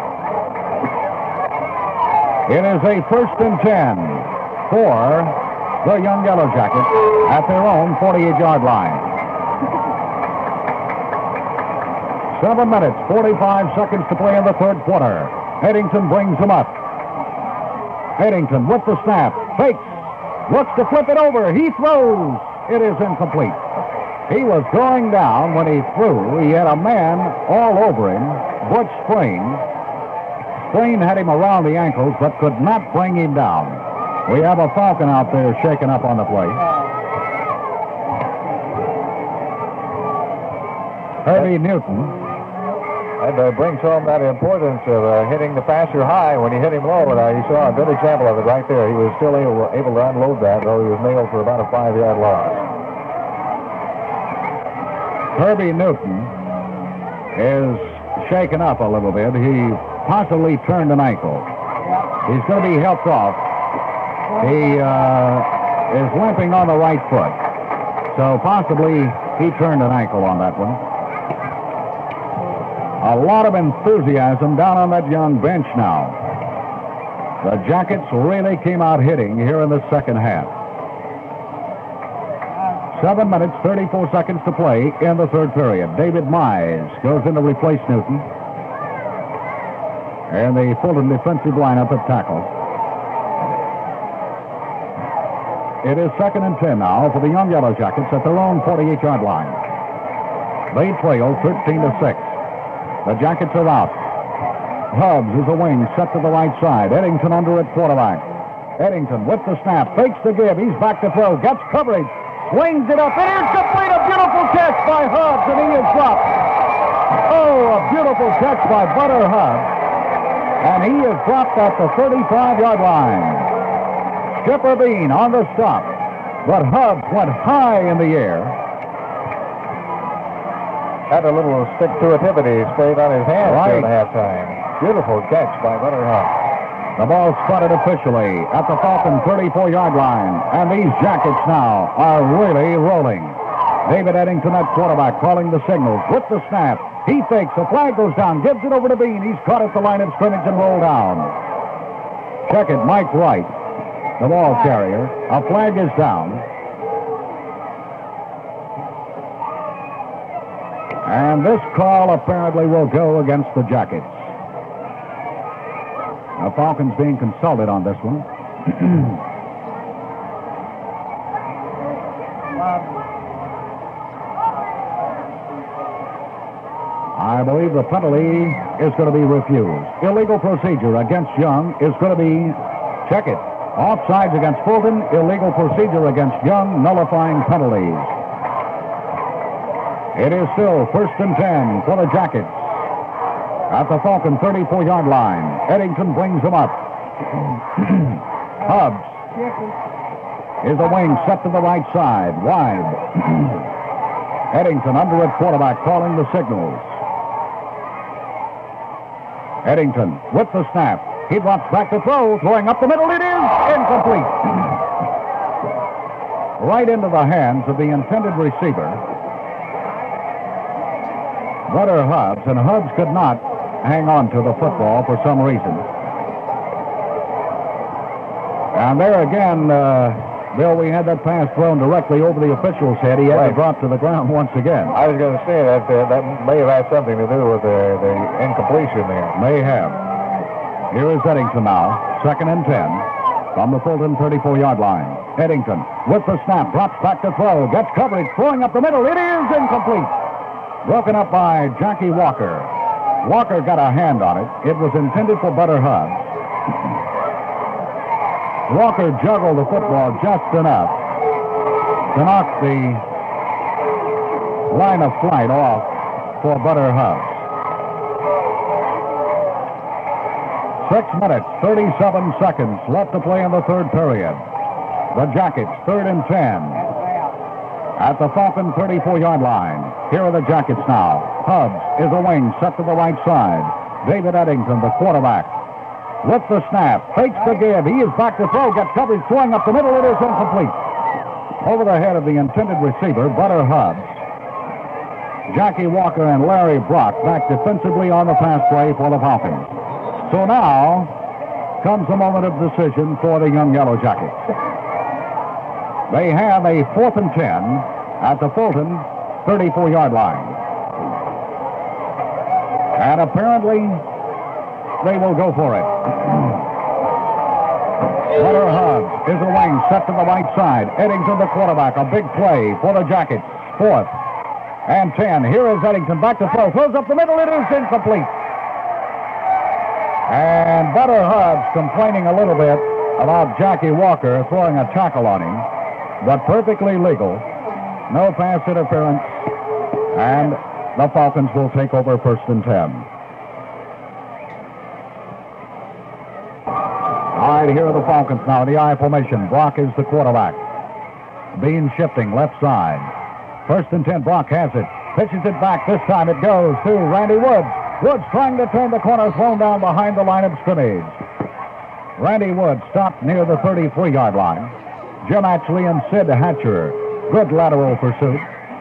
It is a first and ten for the Young Yellow Jackets at their own forty-eight-yard line. Seven minutes, forty-five seconds to play in the third quarter. Eddington brings them up. Eddington with the snap, fakes, looks to flip it over. He throws. It is incomplete. He was going down when he threw. He had a man all over him, Butch Sprain. Sprain had him around the ankles, but could not bring him down. We have a Falcon out there shaking up on the play. Herbie Newton. And uh, brings home that importance of uh, hitting the passer high when he hit him low. And uh, you saw a good example of it right there. He was still able, able to unload that, though he was nailed for about a five-yard loss. Herbie Newton is shaken up a little bit. He possibly turned an ankle. He's going to be helped off. He uh, is limping on the right foot. So possibly he turned an ankle on that one. A lot of enthusiasm down on that Young bench now. The Jackets really came out hitting here in the second half. Seven minutes, thirty-four seconds to play in the third period. David Mize goes in to replace Newton. And the Fulton defensive lineup at tackle. It is second and ten now for the Young Yellow Jackets at their own forty-eight-yard line. They trail thirteen to six. The Jackets are out. Hubbs is a wing set to the right side. Eddington under at quarterback. Eddington with the snap. Fakes the give. He's back to throw. Gets coverage. Swings it up. It is complete. A beautiful catch by Hubbs, and he is dropped. Oh, a beautiful catch by Butter Hubbs. And he is dropped at the thirty-five-yard line. Skipper Bean on the stop. But Hubbs went high in the air. Had a little stick-to-itivity sprayed on his hands Right. during halftime. Beautiful catch by Butter Hubbs. The ball spotted officially at the Falcon thirty-four-yard line. And these Jackets now are really rolling. David Eddington at quarterback calling the signals with the snap. He fakes. The flag goes down. Gives it over to Bean. He's caught at the line of scrimmage and rolled down. Check it. Mike Wright, the ball carrier. A flag is down. And this call apparently will go against the Jackets. The Falcons being consulted on this one. I believe the penalty is going to be refused. Illegal procedure against Young is going to be, check it, offsides against Fulton, illegal procedure against Young, nullifying penalties. It is still first and ten for the Jackets at the Falcon thirty-four-yard line. Eddington brings them up. Hubbs is a wing set to the right side, wide. Eddington under at quarterback calling the signals. Eddington with the snap. He drops back to throw, throwing up the middle. It is incomplete. Right into the hands of the intended receiver, Butter Hubbs, and Hubbs could not hang on to the football for some reason. And there again, uh, Bill, we had that pass thrown directly over the official's head. He had Right. to drop to the ground once again. I was going to say that uh, that may have had something to do with the, the incompletion there. May have. Here is Eddington now, second and ten from the Fulton thirty-four-yard line. Eddington with the snap, drops back to throw, gets coverage, throwing up the middle. It is incomplete. Broken up by Jackie Walker. Walker got a hand on it. It was intended for Butter Hubbs. Walker juggled the football just enough to knock the line of flight off for Butter Hubbs. Six minutes, thirty-seven seconds left to play in the third period. The Jackets, third and ten at the Falcon thirty-four-yard line. Here are the Jackets now. Hubbs is a wing set to the right side. David Eddington, the quarterback, with the snap, fakes the give. He is back to throw, gets coverage, throwing up the middle. It is incomplete. Over the head of the intended receiver, Butter Hubbs. Jackie Walker and Larry Brock back defensively on the pass play for the Falcons. So now comes the moment of decision for the Young Yellow Jackets. They have a fourth and ten at the Fulton thirty-four-yard line. And apparently they will go for it. Butter Hubbs is a wing set to the right side. Eddington, the quarterback. A big play for the Jackets. Fourth and ten. Here is Eddington back to throw. Throws up the middle. It is incomplete. And Butter Hubbs complaining a little bit about Jackie Walker throwing a tackle on him, but perfectly legal. No pass interference. And the Falcons will take over first and ten. All right, here are the Falcons now in the I formation. Brock is the quarterback. Bean shifting left side. First and ten, Brock has it. Pitches it back. This time it goes to Randy Woods. Woods trying to turn the corner, thrown down behind the line of scrimmage. Randy Woods stopped near the thirty-three-yard line. Jim Atchley and Sid Hatcher. Good lateral pursuit.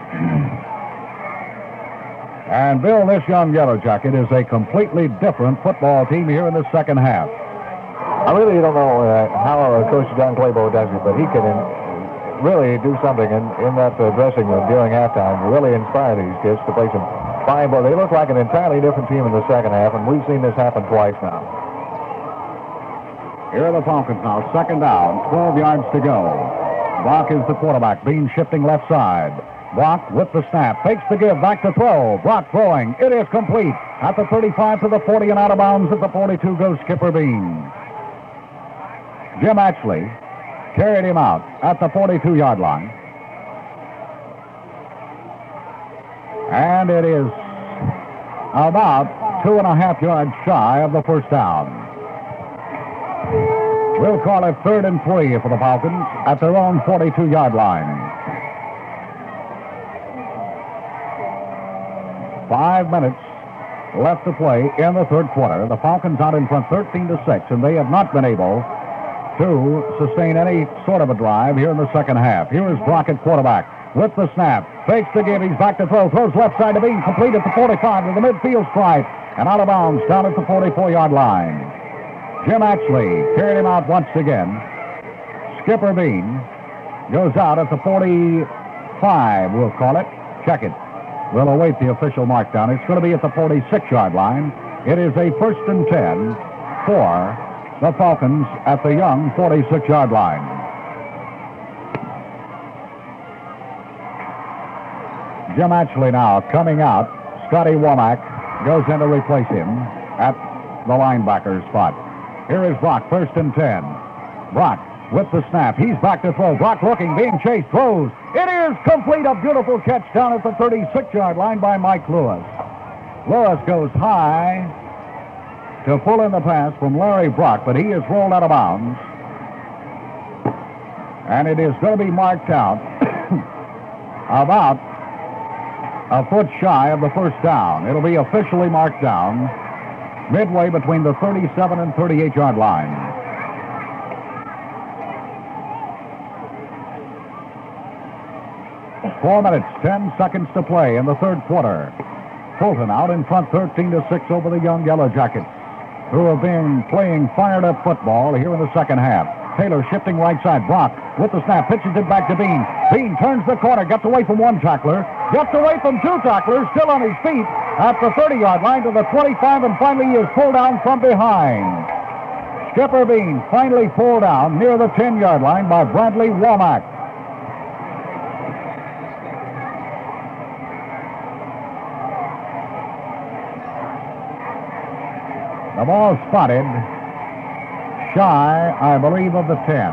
And Bill, this Young Yellow Jacket is a completely different football team here in the second half. I really don't know uh, how uh, Coach John Claybo does it, but he can uh, really do something in, in that uh, dressing room during halftime to really inspire these kids to play some fine ball. They look like an entirely different team in the second half, and we've seen this happen twice now. Here are the Falcons now, second down, twelve yards to go. Brock is the quarterback. Bean shifting left side. Brock with the snap, takes the give, back to throw. Brock throwing, it is complete. At the thirty-five to the forty and out of bounds at the forty-two goes Skipper Bean. Jim Atchley carried him out at the forty-two-yard line. And it is about two and a half yards shy of the first down. We'll call it third and three for the Falcons at their own forty-two-yard line. Five minutes left to play in the third quarter. The Falcons out in front thirteen to six, and they have not been able to sustain any sort of a drive here in the second half. Here is Brock at quarterback with the snap. Fakes the give. He's back to throw. Throws left side to Bean. Complete at the forty-five to the midfield stripe. And out of bounds down at the forty-four-yard line. Jim Atchley carried him out once again. Skipper Bean goes out at the forty-five, we'll call it. Check it. We'll await the official mark down. It's going to be at the forty-six-yard line. It is a first and ten for the Falcons at the young forty-six-yard line. Jim Atchley now coming out. Scotty Womack goes in to replace him at the linebacker spot. Here is Brock, first and ten. Brock with the snap. He's back to throw. Brock looking, being chased, throws. It is complete. A beautiful catch down at the thirty-six-yard line by Mike Lewis. Lewis goes high to pull in the pass from Larry Brock, but he is rolled out of bounds. And it is going to be marked out about a foot shy of the first down. It'll be officially marked down midway between the thirty-seven and thirty-eight-yard line. Four minutes, ten seconds to play in the third quarter. Fulton out in front thirteen to six over the young Yellow Jackets, who have been playing fired-up football here in the second half. Taylor shifting right side. Brock with the snap, pitches it back to Bean. Bean turns the corner, gets away from one tackler, gets away from two tacklers, still on his feet at the thirty-yard line to the twenty-five, and finally he is pulled down from behind. Skipper Bean finally pulled down near the ten-yard line by Bradley Womack. The ball spotted shy, I believe, of the ten.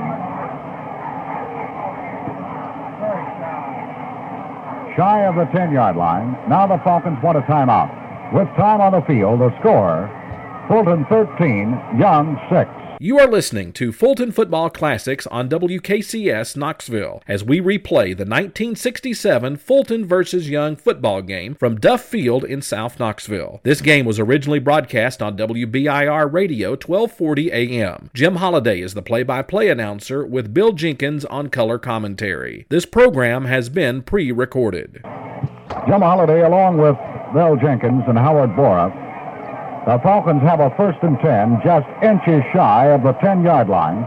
Shy of the ten-yard line. Now the Falcons want a timeout. With time on the field, the score, Fulton thirteen, Young six. You are listening to Fulton Football Classics on W K C S Knoxville as we replay the nineteen sixty-seven Fulton versus Young football game from Duff Field in South Knoxville. This game was originally broadcast on W B I R Radio twelve forty A M. Jim Holliday is the play-by-play announcer with Bill Jenkins on color commentary. This program has been pre-recorded. Jim Holliday along with Bill Jenkins and Howard Bora. The Falcons have a first and ten, just inches shy of the ten-yard line.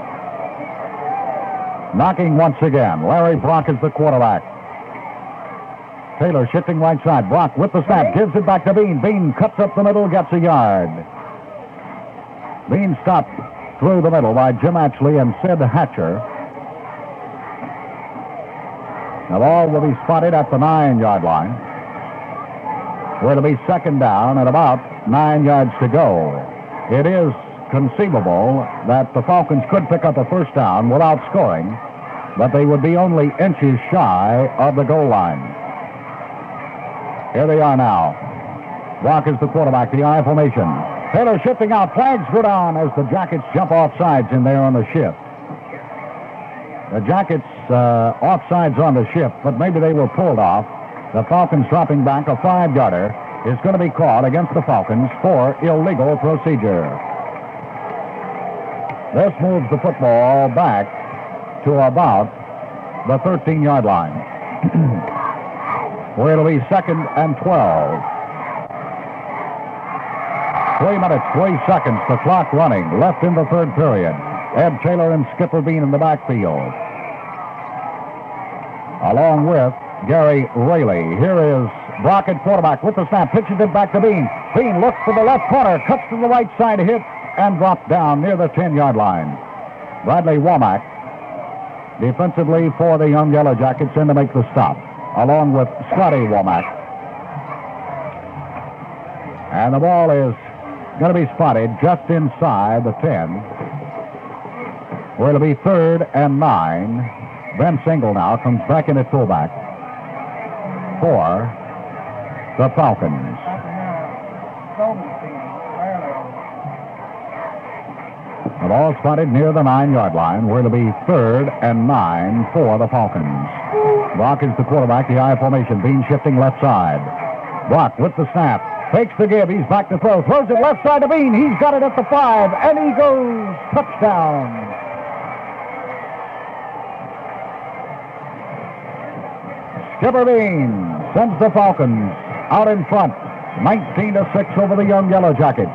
Knocking once again. Larry Brock is the quarterback. Taylor shifting right side. Brock with the snap, gives it back to Bean. Bean cuts up the middle, gets a yard. Bean stopped through the middle by Jim Atchley and Sid Hatcher. The ball will be spotted at the nine-yard line, where it'll be second down at about nine yards to go. It is conceivable that the Falcons could pick up a first down without scoring, but they would be only inches shy of the goal line. Here they are now. Brock is the quarterback, the I formation. Taylor shifting out. Flags go down as the Jackets jump off sides in there on the shift. The Jackets uh, off sides on the shift, but maybe they were pulled off. The Falcons dropping back. A five-yarder is going to be called against the Falcons for illegal procedure. This moves the football back to about the thirteen-yard line, where it'll be second and twelve. Three minutes, three seconds, the clock running, left in the third period. Ed Taylor and Skipper Bean in the backfield. along with Gary Raley. Here is Brock at quarterback with the snap, pitches it back to Bean. Bean looks for the left corner, cuts to the right side, hit, and dropped down near the ten-yard line. Bradley Womack, defensively for the Young Yellow Jackets, in to make the stop, along with Scotty Womack. And the ball is going to be spotted just inside the ten, where it'll be third and nine. Ben Single now comes back in at fullback for the Falcons. The ball spotted near the nine-yard line, where it'll be third and nine for the Falcons. Brock is the quarterback, the I formation. Bean shifting left side. Brock with the snap. Takes the give. He's back to throw. Throws it left side to Bean. He's got it at the five, and he goes touchdown. Skipper Bean sends the Falcons out in front, nineteen to six over the Young Yellow Jackets.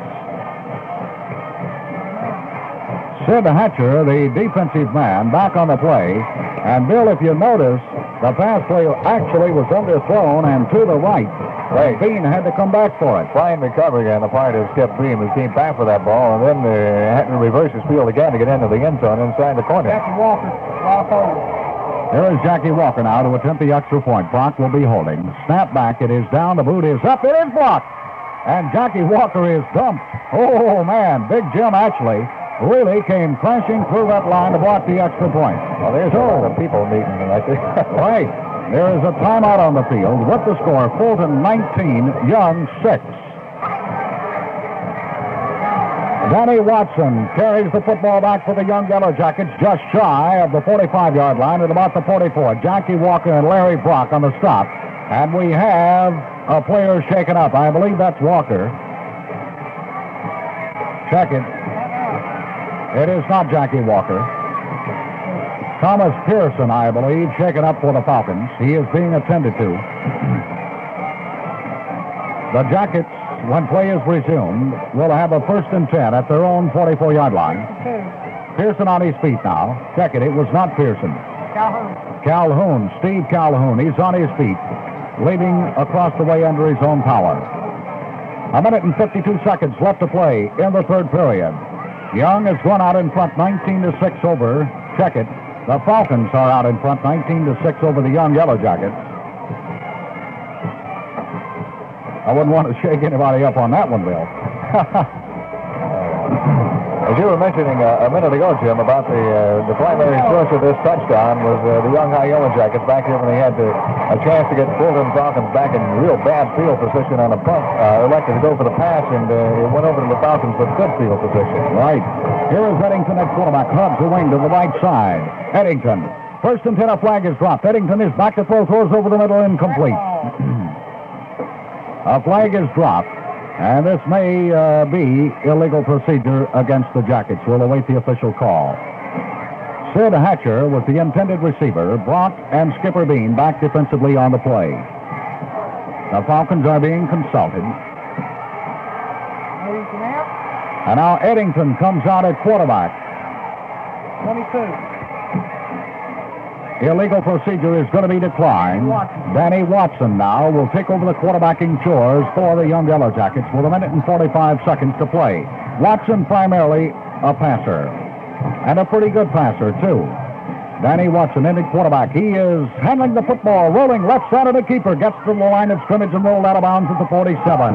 Sid Hatcher, the defensive man, back on the play. And, Bill, if you notice, the pass play actually was underthrown and to the right. Right. Bean had to come back for it. Fine recovery on the part of Skip Bean, who came back for that ball, and then uh, had to reverse his field again to get into the end zone inside the corner. Jackie Walker, lock hold. Here is Jackie Walker now to attempt the extra point. Brock will be holding. Snap back. It is down. The boot is up. It is blocked. And Jackie Walker is dumped. Oh, man. Big Jim actually really came crashing through that line to block the extra point. Well, there's so, a lot of people meeting tonight. Right. There is a timeout on the field with the score, Fulton nineteen, Young six. Danny Watson carries the football back for the Young Yellow Jackets just shy of the forty-five-yard line at about the forty-four. Jackie Walker and Larry Brock on the stop. And we have a player shaken up. I believe that's Walker. Check it. It is not Jackie Walker. Thomas Pearson, I believe, shaken up for the Falcons. He is being attended to. The Jackets, when play is resumed, will have a first and ten at their own forty-four-yard line. Pearson on his feet now. Check it. It was not Pearson. Calhoun. Calhoun. Steve Calhoun. He's on his feet, leading across the way under his own power. A minute and fifty-two seconds left to play in the third period. Young has gone out in front, nineteen to six over. Check it. The Falcons are out in front, nineteen to six over the Young Yellow Jackets. I wouldn't want to shake anybody up on that one, Bill. As you were mentioning uh, a minute ago, Jim, about the uh, the primary source of this touchdown was uh, the Young High Yellow Jackets back here when they had to, a chance to get Fulton Falcons back in real bad field position on a punt. Uh, elected to go for the pass, and uh, it went over to the Falcons with good field position. Right. Here is Eddington at quarterback. Hubbs the wing to the right side. Eddington. First and ten, a flag is dropped. Eddington is back to throw, throws over the middle, incomplete. A flag is dropped, and this may uh, be illegal procedure against the Jackets. We'll await the official call. Sid Hatcher was the intended receiver. Brock and Skipper Bean back defensively on the play. The Falcons are being consulted. And now Eddington comes out at quarterback. twenty-two. Illegal procedure is going to be declined. Watson. Danny Watson now will take over the quarterbacking chores for the Young Yellow Jackets with a minute and forty-five seconds to play. Watson primarily a passer, and a pretty good passer, too. Danny Watson in at quarterback. He is handling the football, rolling left side of the keeper, gets to the line of scrimmage and rolled out of bounds at the forty-seven.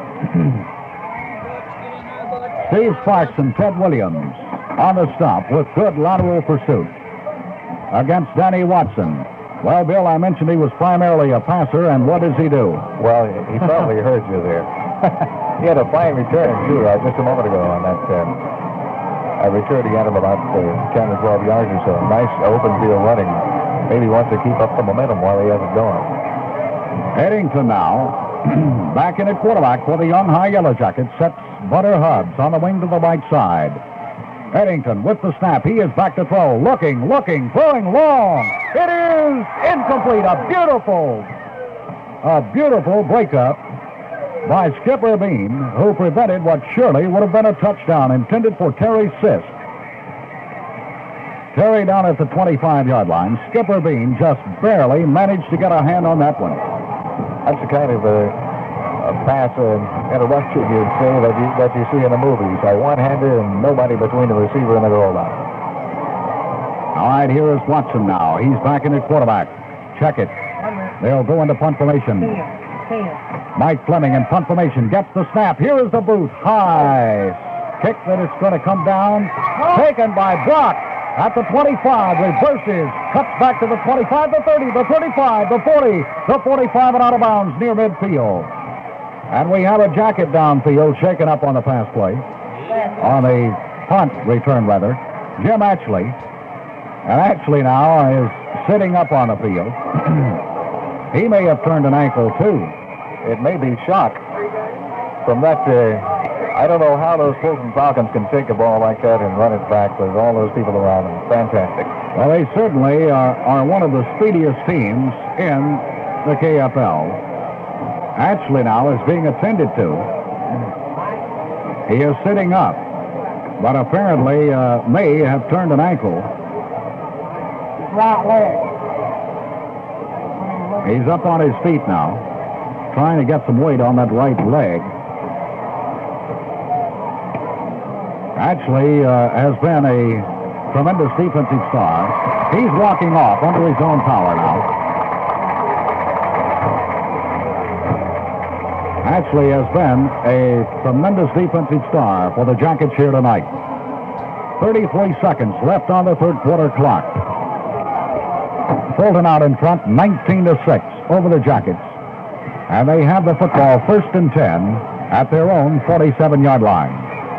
Steve Sparks and Ted Williams on the stop with good lateral pursuit against Danny Watson. Well, Bill, I mentioned he was primarily a passer, and what does he do? Well, he probably heard you there. He had a fine return, too, uh, just a moment ago on that. Uh, a return he had of about uh, ten or twelve yards or so. Nice open field running. Maybe he wants to keep up the momentum while he has it going. Eddington now, back in at quarterback for the Young High Yellow Jackets, sets Butter Hubbs on the wing to the right side. Eddington with the snap. He is back to throw. Looking, looking, throwing long. It is incomplete. A beautiful, a beautiful breakup by Skipper Bean, who prevented what surely would have been a touchdown intended for Terry Sisk. Terry down at the twenty-five-yard line. Skipper Bean just barely managed to get a hand on that one. That's the kind of a, a pass uh, interruption you'd say that you, that you see in the movies. A one-hander and nobody between the receiver and the goal line. All right, here is Watson now. He's back in at quarterback. Check it. They'll go into punt formation. Mike Fleming in punt formation gets the snap. Here is the boot. High. Kick that it's going to come down. Taken by Brock. At the twenty-five, reverses, cuts back to the twenty-five, the thirty, the thirty-five, the forty, the forty-five, and out of bounds near midfield. And we have a jacket downfield shaken up on the pass play. On the punt return, rather. Jim Atchley. And Atchley now is sitting up on the field. He may have turned an ankle, too. It may be shock from that... Uh, I don't know how those Fulton Falcons can take a ball like that and run it back with all those people around them. Fantastic. Well, they certainly are, are one of the speediest teams in the K F L. Atchley now is being attended to. He is sitting up, but apparently uh, may have turned an ankle. Right leg. He's up on his feet now, trying to get some weight on that right leg. Actually, uh, has been a tremendous defensive star. He's walking off under his own power now. Actually has been a tremendous defensive star for the Jackets here tonight. thirty-three seconds left on the third quarter clock. Fulton out in front, nineteen to six over the Jackets. And they have the football first and ten at their own forty-seven-yard line.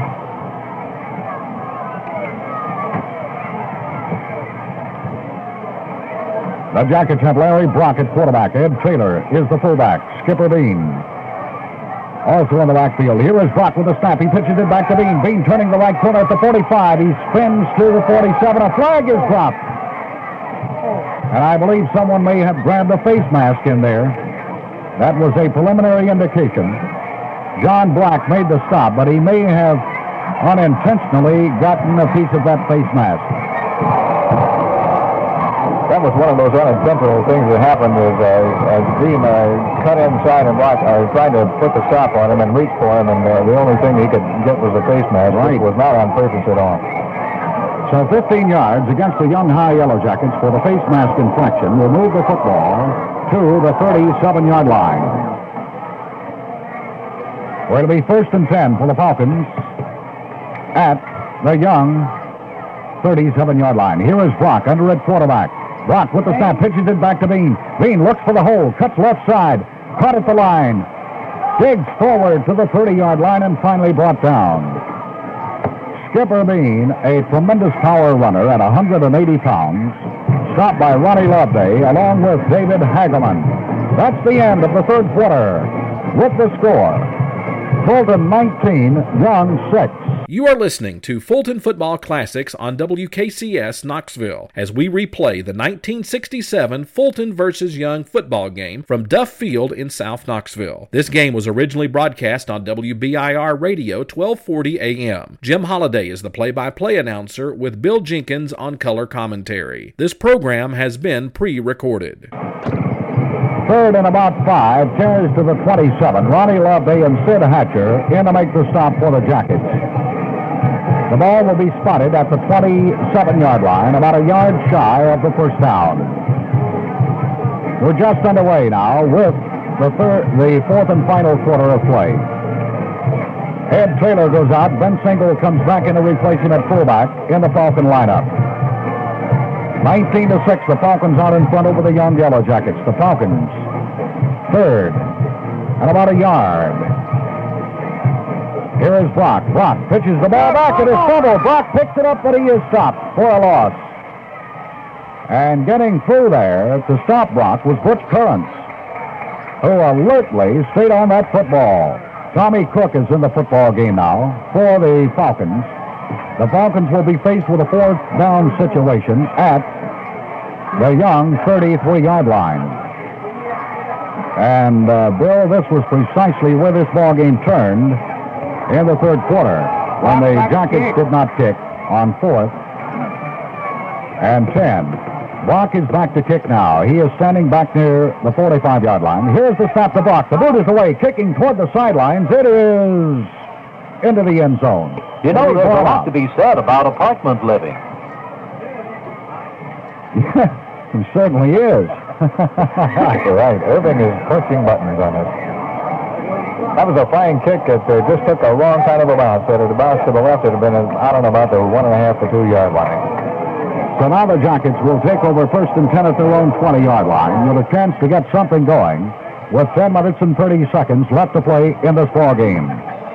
The Jackets have Larry Brock at quarterback. Ed Taylor is the fullback. Skipper Bean also in the backfield. Here is Brock with the snap. He pitches it back to Bean. Bean turning the right corner at the forty-five. He spins to the forty-seven. A flag is dropped. And I believe someone may have grabbed a face mask in there. That was a preliminary indication. John Black made the stop, but he may have unintentionally gotten a piece of that face mask. That was one of those unintentional things that happened as, uh, as Bean uh, cut inside and Brock uh, tried to put the stop on him and reach for him, and uh, the only thing he could get was a face mask, right. Which was not on purpose at all. So fifteen yards against the young High Yellow Jackets for the face mask infraction will move the football to the thirty-seven-yard line. Where it'll be first and ten for the Falcons at the young thirty-seven-yard line. Here is Brock under at quarterback. Brock with the snap, pitches it back to Bean. Bean looks for the hole, cuts left side, caught at the line, digs forward to the thirty-yard line, and finally brought down. Skipper Bean, a tremendous power runner at one hundred eighty pounds, stopped by Ronnie Loveday along with David Hagelman. That's the end of the third quarter with the score. Fulton nineteen, Young six. You are listening to Fulton Football Classics on W K C S Knoxville as we replay the nineteen sixty-seven Fulton versus Young football game from Duff Field in South Knoxville. This game was originally broadcast on W B I R Radio twelve forty A M. Jim Holliday is the play-by-play announcer with Bill Jenkins on color commentary. This program has been pre-recorded. Third and about five, carries to the twenty-seven. Ronnie Loveday and Sid Hatcher in to make the stop for the Jackets. The ball will be spotted at the twenty-seven-yard line, about a yard shy of the first down. We're just underway now with the third, the fourth and final quarter of play. Ed Taylor goes out. Ben Single comes back in to replace him at fullback in the Falcon lineup. nineteen to six, the Falcons out in front over the Young Yellow Jackets. The Falcons, third, and about a yard. Here is Brock. Brock pitches the ball back. It is fumbled. Brock picks it up, but he is stopped for a loss. And getting through there to stop Brock was Butch Currents, who alertly stayed on that football. Tommy Cook is in the football game now for the Falcons. The Falcons will be faced with a fourth down situation at the Young thirty-three-yard line. And, uh, Bill, this was precisely where this ball game turned in the third quarter when the Jackets did not kick on fourth and ten. Brock is back to kick now. He is standing back near the forty-five-yard line. Here's the snap to Brock. The boot is away, kicking toward the sidelines. It is into the end zone. You know, there's a lot to be said about apartment living. It certainly is. Right. Irving is pushing buttons on this. That was a fine kick. It uh, just took a wrong kind of a bounce. Had it bounced to the left, it would have been out on about the one and a half to two yard line. So now the Jackets will take over first and ten at their own twenty-yard line with a chance to get something going with ten minutes and thirty seconds left to play in this ball game.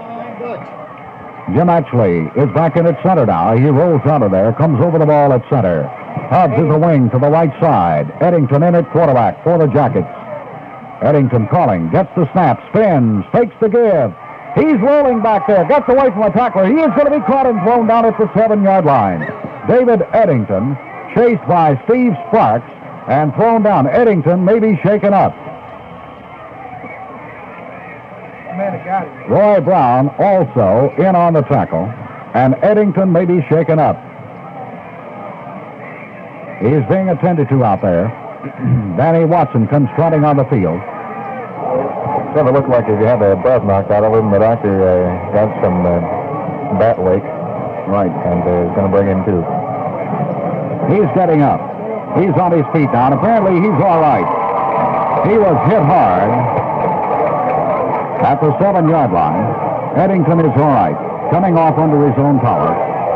Jim Atchley is back in at center now. He rolls out of there, comes over the ball at center. Hubbs is a wing to the right side. Eddington in at quarterback for the Jackets. Eddington calling, gets the snap, spins, takes the give. He's rolling back there, gets away from a tackler. He is going to be caught and thrown down at the seven-yard line. David Eddington, chased by Steve Sparks, and thrown down. Eddington may be shaken up. Roy Brown also in on the tackle, and Eddington may be shaken up. He's being attended to out there. Danny Watson comes trotting on the field. Sort of looked like if you had the breath knocked out of him, the doctor uh, got some uh, bat wake. Right. And uh, is going to bring him too. He's getting up. He's on his feet now, and apparently he's all right. He was hit hard at the seven-yard line. Eddington is all right, coming off under his own power.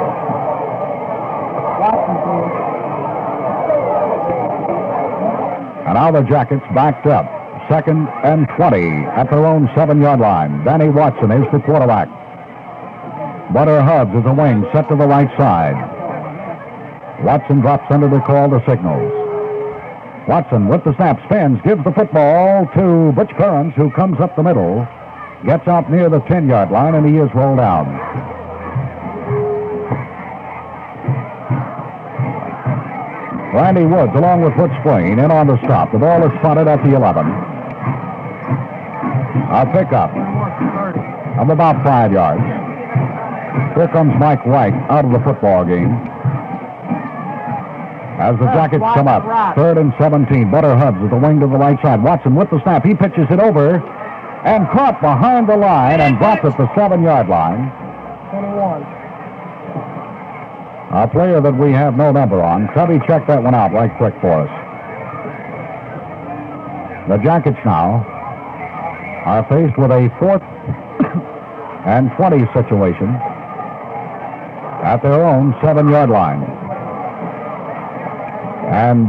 And now the Jackets backed up. Second and twenty at their own seven-yard line. Danny Watson is the quarterback. Butter Hubbs is a wing set to the right side. Watson drops under the call to signals. Watson with the snap, spins, gives the football to Butch Currens, who comes up the middle, gets out near the ten-yard line, and he is rolled down. Randy Woods, along with Butch Swain, in on the stop. The ball is spotted at the eleven. A pickup of about five yards. Here comes Mike White out of the football game. As the Jackets come up, third and seventeen. Butter Hubbs is the wing to the right side. Watson with the snap. He pitches it over and caught behind the line and dropped at the seven-yard line. twenty-one. A player that we have no number on. Cubby, check that one out right quick for us. The Jackets now are faced with a fourth and twenty situation at their own seven-yard line. And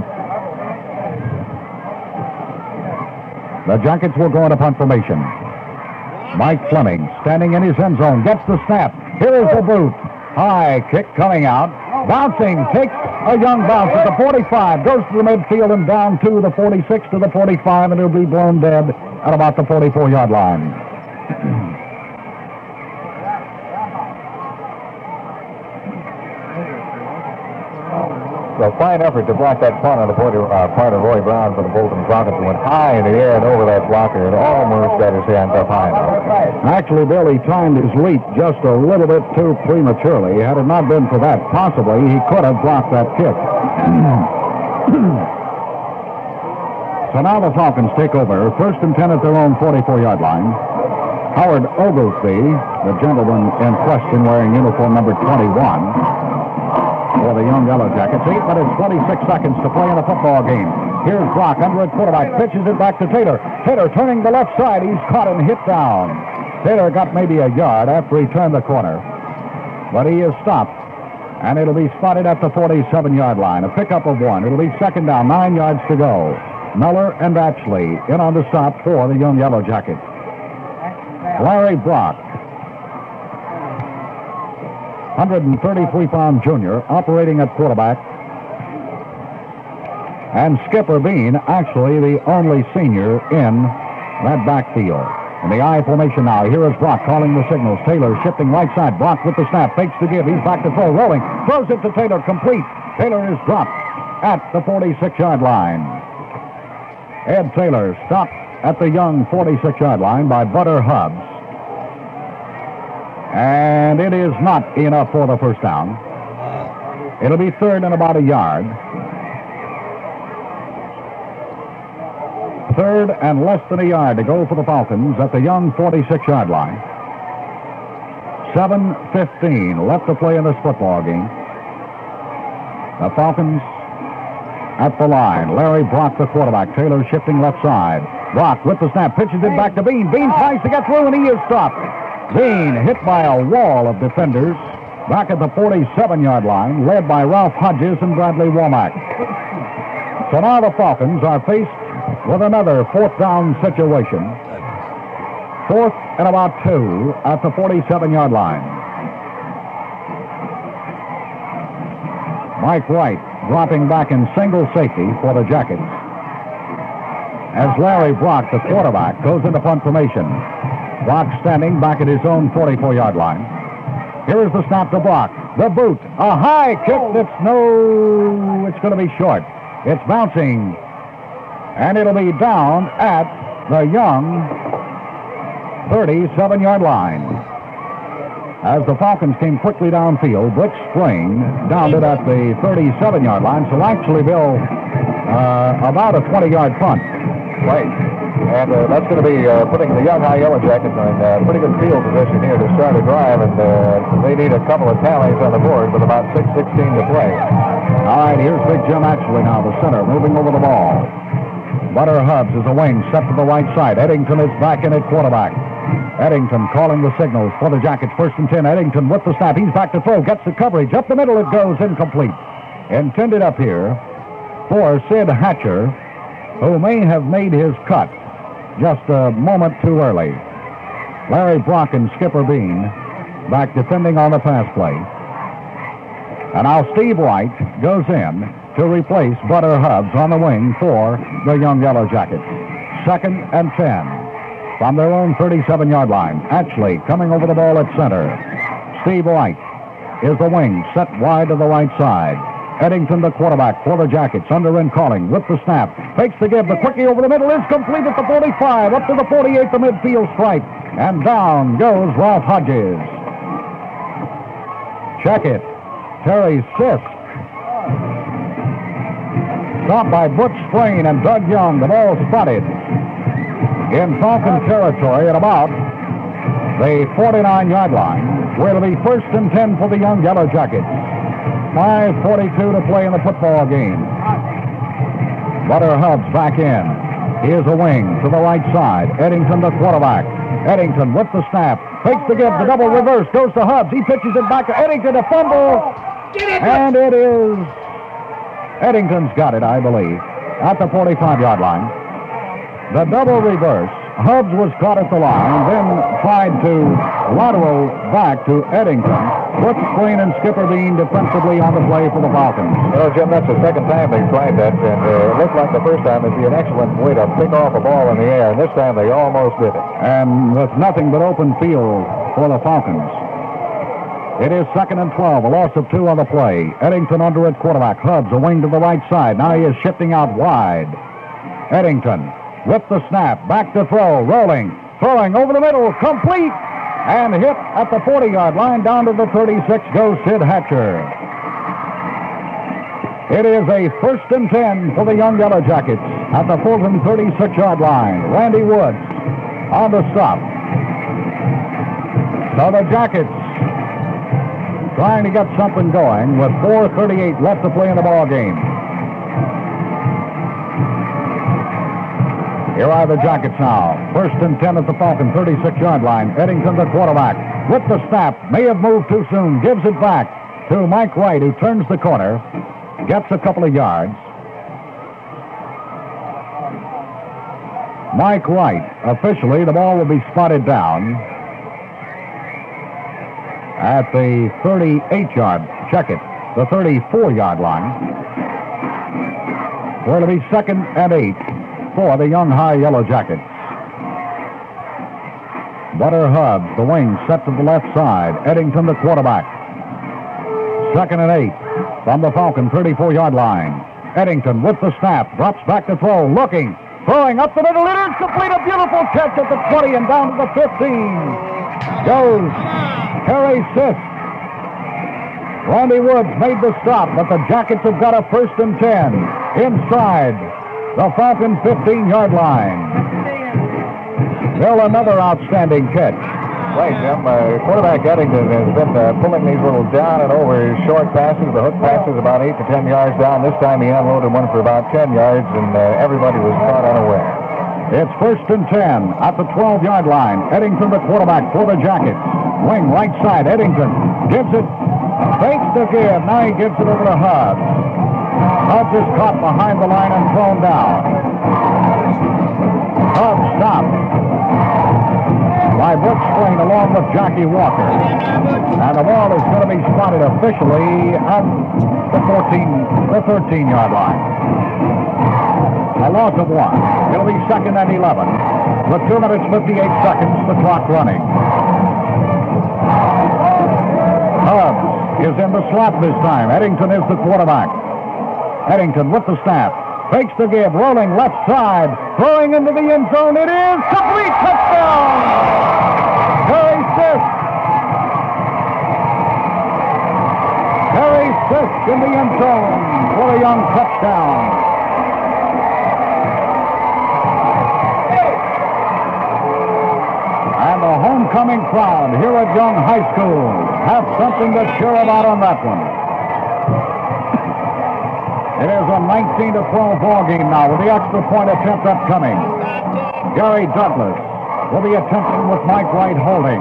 the Jackets will go into punt formation. Mike Fleming standing in his end zone, gets the snap. Here is the boot. High kick coming out. Bouncing, takes a young bounce at the forty-five, goes to the midfield and down to the forty-six to the forty-five, and it'll be blown dead at about the forty-four-yard line. A fine effort to block that punt on the part of, uh, part of Roy Brown for the Bolton Rockets, who went high in the air and over that blocker and almost got his hands up high enough. Actually, Bill, he timed his leap just a little bit too prematurely. Had it not been for that, possibly he could have blocked that kick. So now the Falcons take over, first and ten at their own forty-four-yard line. Howard Oglesby, the gentleman in question wearing uniform number twenty-one, for the Young Yellow Jackets. Eight minutes, twenty-six seconds to play in a football game. Here's Brock under at quarterback, pitches it back to Taylor. Taylor turning the left side. He's caught and hit down. Taylor got maybe a yard after he turned the corner, but he is stopped, and it'll be spotted at the forty-seven-yard line. A pickup of one. It'll be second down, nine yards to go. Miller and Atchley in on the stop for the Young Yellow Jackets. Larry Brock, one hundred thirty-three pound junior, operating at quarterback. And Skipper Bean, actually the only senior in that backfield. In the I formation now, here is Brock calling the signals. Taylor shifting right side. Brock with the snap, fakes the give. He's back to throw, rolling. Throws it to Taylor, complete. Taylor is dropped at the forty-six-yard line. Ed Taylor stopped at the young forty-six-yard line by Butter Hubbs. And it is not enough for the first down. It'll be third and about a yard. Third and less than a yard to go for the Falcons at the Young forty-six-yard line. seven fifteen left to play in this football game. The Falcons at the line. Larry Brock, the quarterback. Taylor shifting left side. Brock with the snap. Pitches it back to Bean. Bean tries to get through, and he is stopped. Bean hit by a wall of defenders back at the forty-seven-yard line, led by Ralph Hodges and Bradley Womack. So now the Falcons are faced with another fourth down situation. Fourth and about two at the forty-seven-yard line. Mike White dropping back in single safety for the Jackets. As Larry Brock, the quarterback, goes into punt formation. Brock standing back at his own forty-four-yard line. Here is the snap to Brock. The boot. A high kick that's no... It's going to be short. It's bouncing. And it'll be down at the Young thirty-seven-yard line. As the Falcons came quickly downfield, Butch Spring downed it at the thirty-seven-yard line. So actually, Bill, uh, about a twenty-yard punt. Right. And uh, that's going to be uh, putting the Young High Yellow Jackets in uh, pretty good field position here to start a drive, and uh, they need a couple of tallies on the board with about six sixteen to play. All right, here's Big Jim Atchley now, the center, moving over the ball. Butter Hubbs is a wing, set to the right side. Eddington is back in at quarterback. Eddington calling the signals for the Jackets. First and ten. Eddington with the snap. He's back to throw. Gets the coverage. Up the middle it goes. Incomplete. Intended up here for Sid Hatcher, who may have made his cut just a moment too early. Larry Brock and Skipper Bean back defending on the pass play. And now Steve White goes in to replace Butter Hubbs on the wing for the Young Yellow Jackets. Second and ten from their own thirty-seven-yard line. Ashley coming over the ball at center. Steve White is the wing, set wide to the right side. Eddington, the quarterback for the Jackets, under and calling with the snap. Fakes the give. The quickie over the middle is complete at the forty-five. Up to the forty-eight, the midfield stripe. And down goes Ralph Hodges. Check it. Terry Sisk. Stopped by Butch Sprain and Doug Young. The ball spotted in Falcon territory at about the forty-nine-yard line, where it'll be first and ten for the Young Yellow Jackets. five forty-two to play in the football game. Butter Hubbs back in. He is a wing to the right side. Eddington, the quarterback. Eddington with the snap. Takes the give. The double reverse. Goes to Hubbs. He pitches it back to Eddington. A fumble. And it is... Eddington's got it, I believe, at the forty-five-yard line. The double reverse. Hubbs was caught at the line, then tried to lateral back to Eddington. Butch Sprain and Skipper Bean defensively on the play for the Falcons. Well, Jim, that's the second time they've tried that, and uh, it looked like the first time it'd be an excellent way to pick off a ball in the air, and this time they almost did it. And with nothing but open field for the Falcons. It is second and twelve, a loss of two on the play. Eddington under at quarterback. Hubbs a wing to the right side. Now he is shifting out wide. Eddington with the snap, back to throw, rolling, throwing over the middle, complete, and hit at the forty-yard line. Down to the thirty-six goes Sid Hatcher. It is a first and ten for the Young Yellow Jackets at the Fulton thirty-six-yard line. Randy Woods on the stop. So the Jackets trying to get something going with four thirty-eight left to play in the ball game. Here are the Jackets now. First and ten at the Falcon thirty-six-yard line. Eddington, the quarterback, with the snap. May have moved too soon. Gives it back to Mike White, who turns the corner. Gets a couple of yards. Mike White, officially, the ball will be spotted down at the thirty-eight-yard, check it, the thirty-four-yard line, where it'll be second and eight for the Young High Yellow Jackets. Butter Hubbs, the wing, set to the left side. Eddington, the quarterback. Second and eight from the Falcon thirty-four-yard line. Eddington with the snap, drops back to throw, looking, throwing up the middle, it is complete, a beautiful catch at the twenty and down to the fifteen. Goes Harry Sisk. Randy Woods made the stop, but the Jackets have got a first and ten inside the Falcon fifteen-yard line. Bill, another outstanding catch. Right, Jim. Uh, quarterback Eddington has been uh, pulling these little down and over short passes. The hook passes about eight to ten yards down. This time he unloaded one for about ten yards, and uh, everybody was caught unaware. It's first and ten at the twelve-yard line. Eddington, the quarterback for the Jackets. Wing right side. Eddington gives it. Fakes the give. Now he gives it over to Hubbs. Hubbs is caught behind the line and thrown down. Hubbs stopped by Brooks Swain along with Jackie Walker. And the ball is going to be spotted officially at the fourteen, the thirteen-yard line. A loss of one. It'll be second and eleven. With two minutes, fifty-eight seconds, the clock running. Hubbs is in the slot this time. Eddington is the quarterback. Eddington with the snap. Fakes the give, rolling left side, throwing into the end zone. It is complete. Touchdown! Harry Sisk. Harry Sisk in the end zone for a young touchdown. And the homecoming crowd here at Young High School have something to cheer about on that one. It is a nineteen to twelve ball game now with the extra point attempt upcoming. Gary Douglas will be attempting with Mike Wright holding.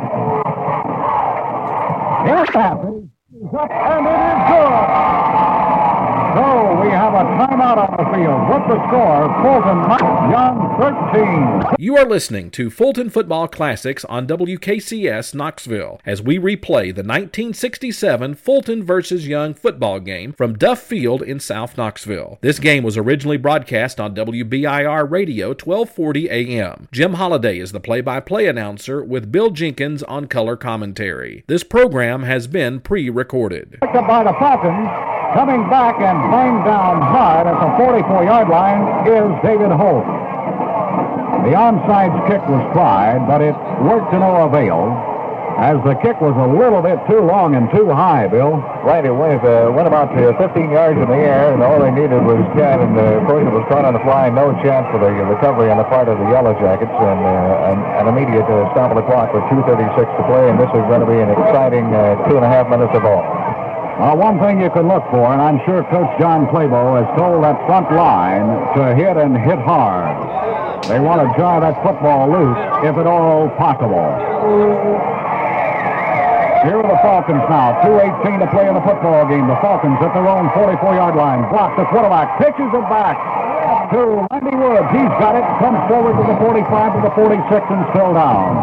Here's that. And it is good. So we have a timeout on the field. With the score, Fulton Young thirteen. You are listening to Fulton Football Classics on W K C S Knoxville as we replay the nineteen sixty-seven Fulton versus Young football game from Duff Field in South Knoxville. This game was originally broadcast on W B I R Radio twelve forty A M. Jim Holliday is the play-by-play announcer with Bill Jenkins on color commentary. This program has been pre-recorded. Picked up by the Falcons. Coming back and banged down hard at the forty-four-yard line is David Holt. The onside kick was tried, but it worked to no avail, as the kick was a little bit too long and too high, Bill. Right, it went, uh, went about uh, fifteen yards in the air, and all they needed was ten, and uh, of course it was caught on the fly, no chance for the recovery on the part of the Yellow Jackets, and uh, an, an immediate uh, stop of the clock with two thirty-six to play, and this is going to be an exciting uh, two and a half minutes of ball. Uh, one thing you could look for, and I'm sure Coach John Claybo has told that front line to hit and hit hard. They want to jar that football loose, if at all possible. Here are the Falcons now. two eighteen to play in the football game. The Falcons at their own forty-four-yard line. Block the quarterback. Pitches it back to Randy Woods. He's got it. Comes forward to the forty-five to the forty-six and still down.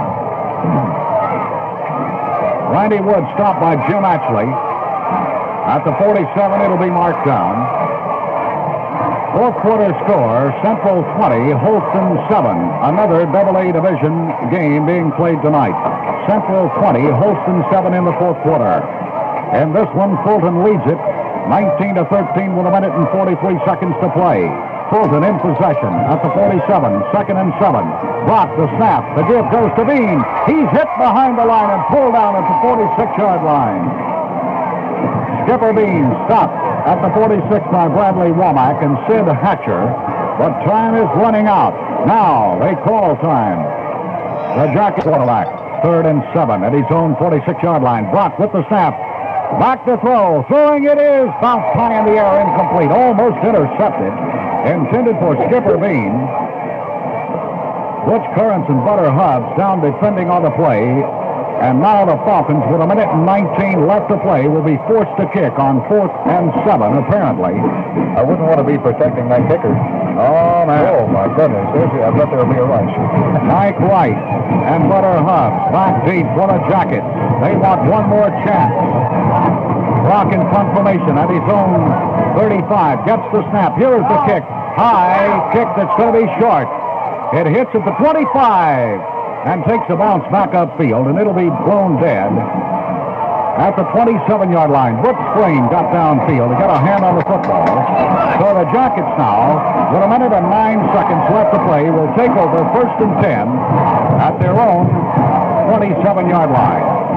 Randy Woods stopped by Jim Atchley. At the forty-seven, it'll be marked down. Fourth quarter score, Central twenty, Holston seven. Another double A division game being played tonight. Central twenty, Holston seven in the fourth quarter. In this one, Fulton leads it nineteen to thirteen with a minute and forty-three seconds to play. Fulton in possession at the forty-seven, second and seven. Block the snap. The give goes to Bean. He's hit behind the line and pulled down at the forty-six-yard line. Skipper Bean stopped at the forty-six by Bradley Womack and Sid Hatcher, but time is running out. Now they call time. The Jacket quarterback, third and seven at his own forty-six-yard line. Brock with the snap. Back to throw. Throwing it is. Bounced high in the air, incomplete. Almost intercepted. Intended for Skipper Bean. Butch Currents and Butter Hubbs down defending on the play. And now the Falcons, with a minute and nineteen left to play, will be forced to kick on fourth and seven, apparently. I wouldn't want to be protecting that kicker. Oh, man. Oh, my goodness. There's, I bet there will be a rush. Mike Wright and Butter Hubbs back deep for the Jackets. They want one more chance. Brock in front formation at his own thirty-five. Gets the snap. Here is the kick. High kick that's going to be short. It hits at the twenty-five. And takes a bounce back upfield, and it'll be blown dead at the twenty-seven-yard line. Brooks Swain got downfield to get a hand on the football. So the Jackets now, with a minute and nine seconds left to play, will take over first and ten at their own twenty-seven-yard line.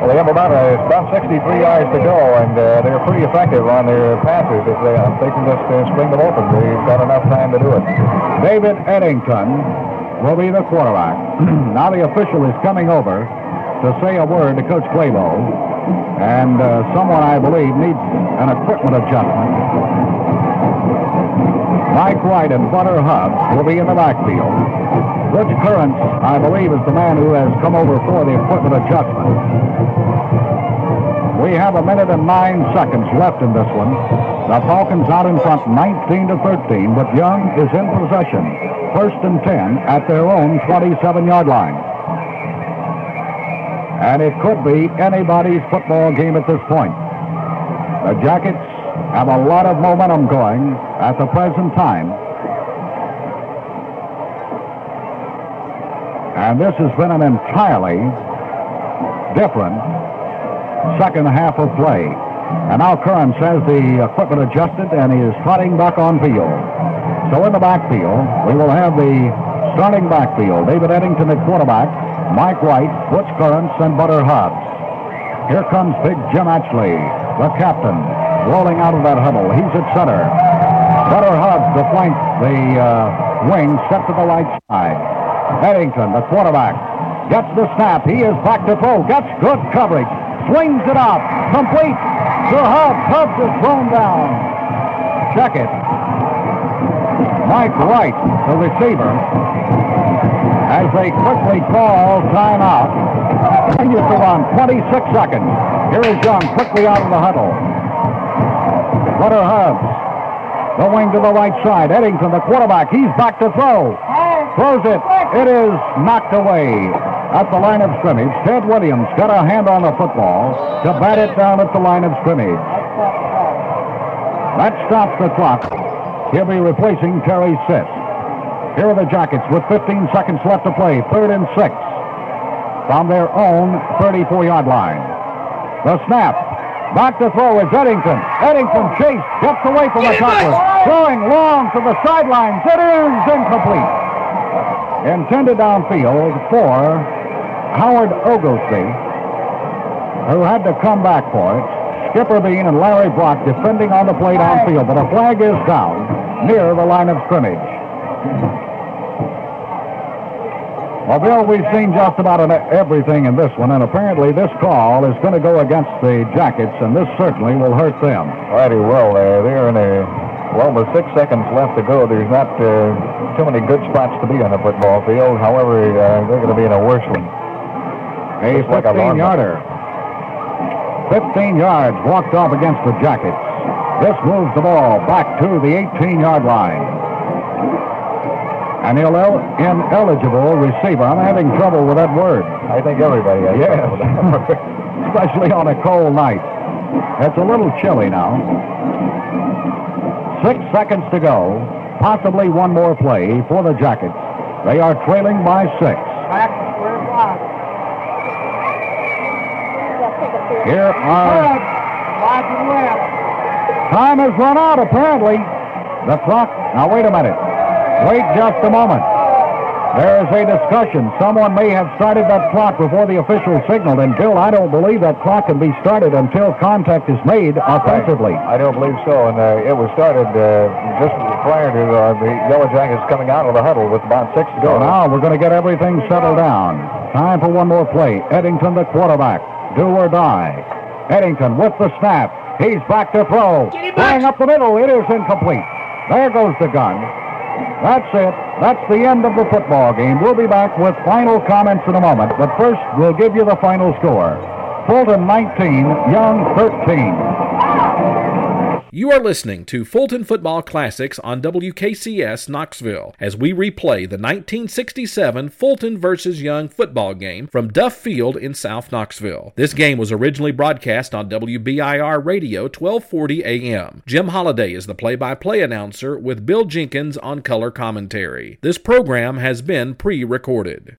Well, they have about, uh, about sixty-three yards to go, and uh, they're pretty effective on their passes. If they, if they can just uh, spring them open, they've got enough time to do it. David Eddington will be the quarterback. Now the official is coming over to say a word to Coach Claybo, and uh, someone, I believe, needs an equipment adjustment. Mike White and Butter Hubbs will be in the backfield. Rich Currents, I believe, is the man who has come over for the equipment adjustment. We have a minute and nine seconds left in this one. The Falcons out in front nineteen to thirteen, but Young is in possession. First and ten at their own twenty-seven-yard line. And it could be anybody's football game at this point. The Jackets have a lot of momentum going at the present time. And this has been an entirely different second half of play. And now Curran says the equipment adjusted and he is trotting back on field. So in the backfield, we will have the starting backfield. David Eddington at quarterback, Mike White, Butch Currants, and Butter Hubbs. Here comes big Jim Atchley, the captain, rolling out of that huddle. He's at center. Butter Hubbs, the flank, the uh, wing, set to the right side. Eddington, the quarterback, gets the snap. He is back to throw. Gets good coverage. Swings it out. Complete to Hubbs. Hubbs is thrown down. Check it. Mike Wright, the receiver, as they quickly call timeout. Continues to run. twenty-six seconds. Here is Young quickly out of the huddle. Butter Hubbs, the wing to the right side. Eddington, the quarterback. He's back to throw. Throws it. It is knocked away at the line of scrimmage. Ted Williams got a hand on the football to bat it down at the line of scrimmage. That stops the clock. He'll be replacing Terry Sisk. Here are the Jackets with fifteen seconds left to play. Third and six from their own thirty-four-yard line. The snap. Back to throw is Eddington. Eddington chased. Gets away from the tackler. Throwing long to the sidelines. It is incomplete. Intended downfield for Howard Oglesby, who had to come back for it. Skipper Bean and Larry Brock defending on the play downfield, but a flag is down near the line of scrimmage. Well, Bill, we've seen just about everything in this one, and apparently this call is going to go against the Jackets, and this certainly will hurt them. Righty, well, uh, they're in a, well, with six seconds left to go, there's not uh, too many good spots to be on the football field. However, uh, they're going to be in a worse one. A fifteen-yarder. fifteen yards walked off against the Jackets. This moves the ball back to the eighteen-yard line. An ill- ineligible receiver. I'm having trouble with that word. I think everybody has yes. trouble with that. Especially on a cold night. It's a little chilly now. Six seconds to go. Possibly one more play for the Jackets. They are trailing by six. Back to square one. Here are... Wide to the left. Time has run out, apparently. The clock... Now, wait a minute. Wait just a moment. There's a discussion. Someone may have started that clock before the official signaled, and Bill, I don't believe that clock can be started until contact is made offensively. I don't believe so, and uh, it was started uh, just prior to uh, the Yellow Jackets coming out of the huddle with about six to go. So now we're going to get everything settled down. Time for one more play. Eddington, the quarterback. Do or die. Eddington with the snap. He's back to throw. Throwing up the middle. It is incomplete. There goes the gun. That's it. That's the end of the football game. We'll be back with final comments in a moment. But first, we'll give you the final score. Fulton nineteen, Young thirteen. You are listening to Fulton Football Classics on W K C S Knoxville as we replay the nineteen sixty-seven Fulton versus Young football game from Duff Field in South Knoxville. This game was originally broadcast on W B I R Radio twelve forty A M. Jim Holliday is the play-by-play announcer with Bill Jenkins on color commentary. This program has been pre-recorded.